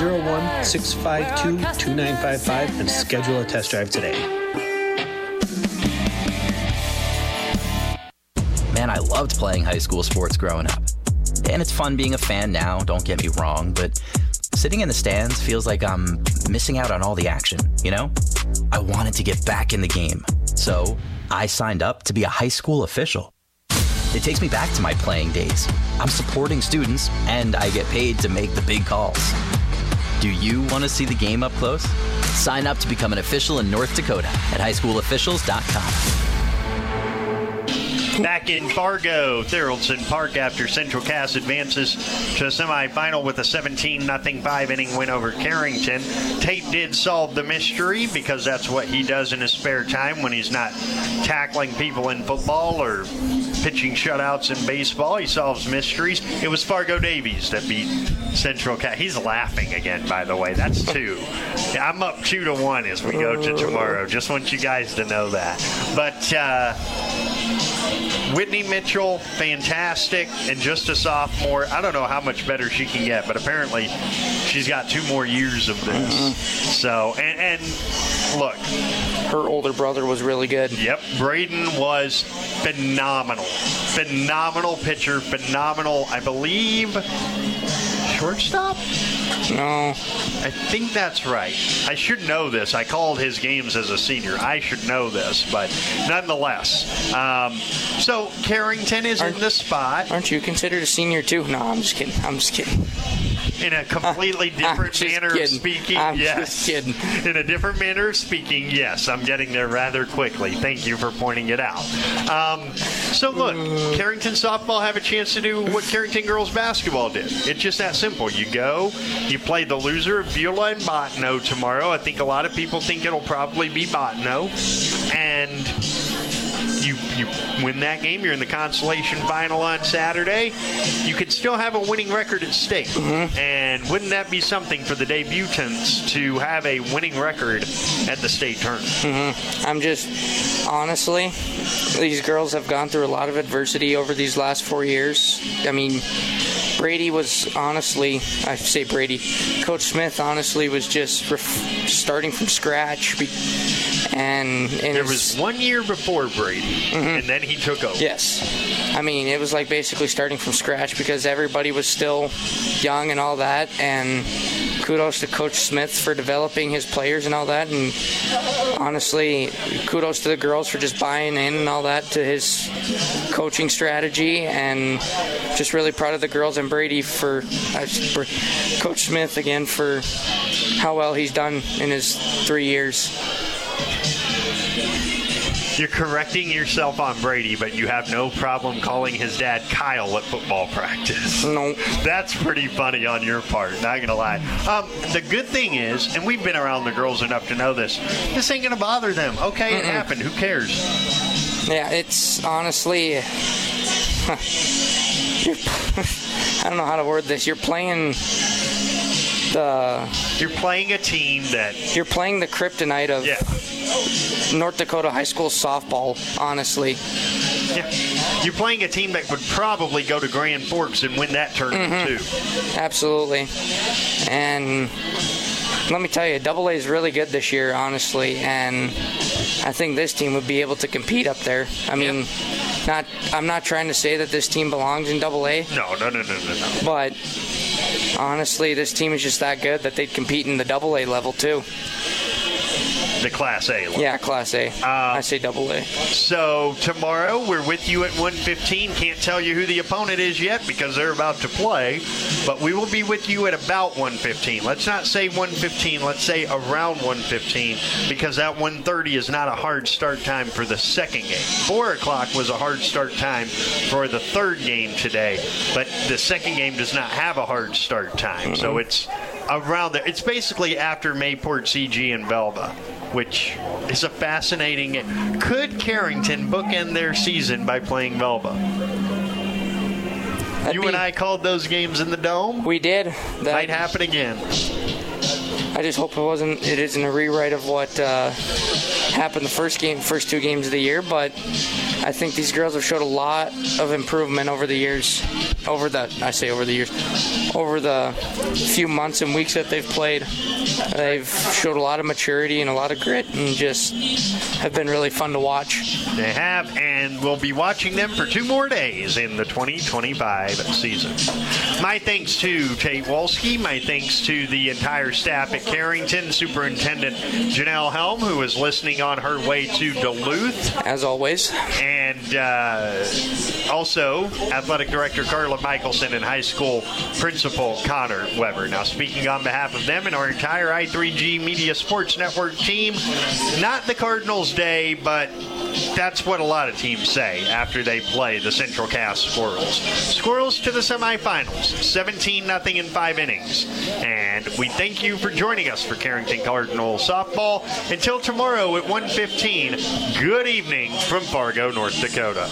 701-652-2955 and schedule a test drive today. Man, I loved playing high school sports growing up. And it's fun being a fan now, don't get me wrong, but sitting in the stands feels like I'm missing out on all the action, you know? I wanted to get back in the game, so I signed up to be a high school official. It takes me back to my playing days. I'm supporting students, and I get paid to make the big calls. Do you want to see the game up close? Sign up to become an official in North Dakota at highschoolofficials.com. Back in Fargo, Thoroldson Park after Central Cass advances to the semifinal with a 17-0 5-inning win over Carrington. Tate did solve the mystery because that's what he does in his spare time when he's not tackling people in football or pitching shutouts in baseball. He solves mysteries. It was Fargo Davies that beat Central Cass. He's laughing again, by the way. That's 2. I'm up 2-1 as we go to tomorrow. Just want you guys to know that. But Whitney Mitchell, fantastic, and just a sophomore. I don't know how much better she can get, but apparently she's got 2 more years of this. So, and look. Her older brother was really good. Yep. Braden was phenomenal. Phenomenal pitcher. Phenomenal, I believe, shortstop? No. I think that's right. I should know this. I called his games as a senior. I should know this, but nonetheless. So Carrington is in the spot. Aren't you considered a senior too? No, I'm just kidding. In a completely different manner of speaking, yes. Just kidding. In a different manner of speaking, yes. I'm getting there rather quickly. Thank you for pointing it out. So look, Carrington softball have a chance to do what Carrington girls basketball did. It's just that simple. You go, you play the loser of Beulah and Bottineau tomorrow. I think a lot of people think it'll probably be Bottineau. And you win that game. You're in the consolation final on Saturday. You could still have a winning record at stake. And wouldn't that be something for the debutants to have a winning record at the state tournament? I'm just, honestly, these girls have gone through a lot of adversity over these last 4 years. I mean, Brady was honestly, I say Brady, Coach Smith honestly was just starting from scratch. And there was 1 year before Brady, and then he took over. Yes. I mean, it was like basically starting from scratch because everybody was still young and all that. And kudos to Coach Smith for developing his players and all that. And honestly, kudos to the girls for just buying in and all that to his coaching strategy. And just really proud of the girls and Brady for Coach Smith again for how well he's done in his 3 years. You're correcting yourself on Brady, but you have no problem calling his dad Kyle at football practice. No. That's pretty funny on your part, not going to lie. The good thing is, and we've been around the girls enough to know this ain't going to bother them. Okay, it happened. Who cares? Yeah, it's honestly... I don't know how to word this. You're playing a team that... You're playing the kryptonite of... Yeah. North Dakota high school softball, honestly. Yeah. You're playing a team that would probably go to Grand Forks and win that tournament, too. Absolutely. And let me tell you, AA is really good this year, honestly, and I think this team would be able to compete up there. I mean, I'm not trying to say that this team belongs in AA. No. But honestly, this team is just that good that they'd compete in the AA level, too. The Class A level. Yeah, Class A. I say AA. So tomorrow we're with you at 1:15. Can't tell you who the opponent is yet because they're about to play, but we will be with you at about 1:15. Let's not say 1:15. Let's say around 1:15 because that 1:30 is not a hard start time for the second game. 4 o'clock was a hard start time for the third game today, but the second game does not have a hard start time. So it's around there. It's basically after Mayport, CG, and Velva, which is a fascinating... Could Carrington bookend their season by playing Velva? And I called those games in the Dome. We did. That might happen again. I just hope it isn't a rewrite of what happened the first 2 games of the year, but I think these girls have showed a lot of improvement over the years. Over the few months and weeks that they've played. They've showed a lot of maturity and a lot of grit and just have been really fun to watch. They have, and we'll be watching them for 2 more days in the 2025 season. My thanks to Tate Wolski. My thanks to the entire staff at Carrington, Superintendent Janelle Helm, who is listening on her way to Duluth. As always. And And also Athletic Director Carla Michelson and High School Principal Connor Weber. Now, speaking on behalf of them and our entire I3G Media Sports Network team, not the Cardinals' day, but that's what a lot of teams say after they play the Central Cass Squirrels. Squirrels to the semifinals, 17-0 in 5 innings. And we thank you for joining us for Carrington Cardinal softball. Until tomorrow at 1:15, good evening from Fargo, North Dakota.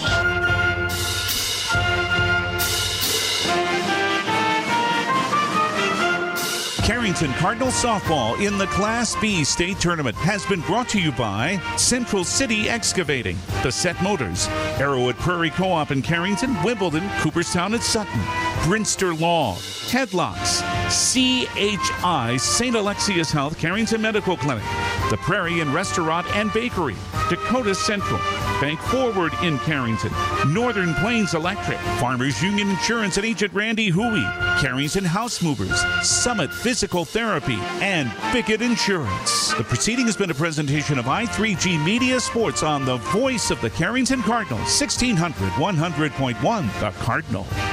Carrington Cardinal softball in the Class B state tournament has been brought to you by Central City Excavating, The Set Motors, Arrowwood Prairie Co-op in Carrington, Wimbledon, Cooperstown and Sutton, Brinster Law, Headlocks, CHI St. Alexius Health Carrington Medical Clinic, The Prairie Inn Restaurant and Bakery, Dakota Central, Bank Forward in Carrington, Northern Plains Electric, Farmers Union Insurance and Agent Randy Huey, Carrington House Movers, Summit Physical Therapy, and Bickett Insurance. The proceeding has been a presentation of I3G Media Sports on the voice of the Carrington Cardinals, 1600 100.1 The Cardinal.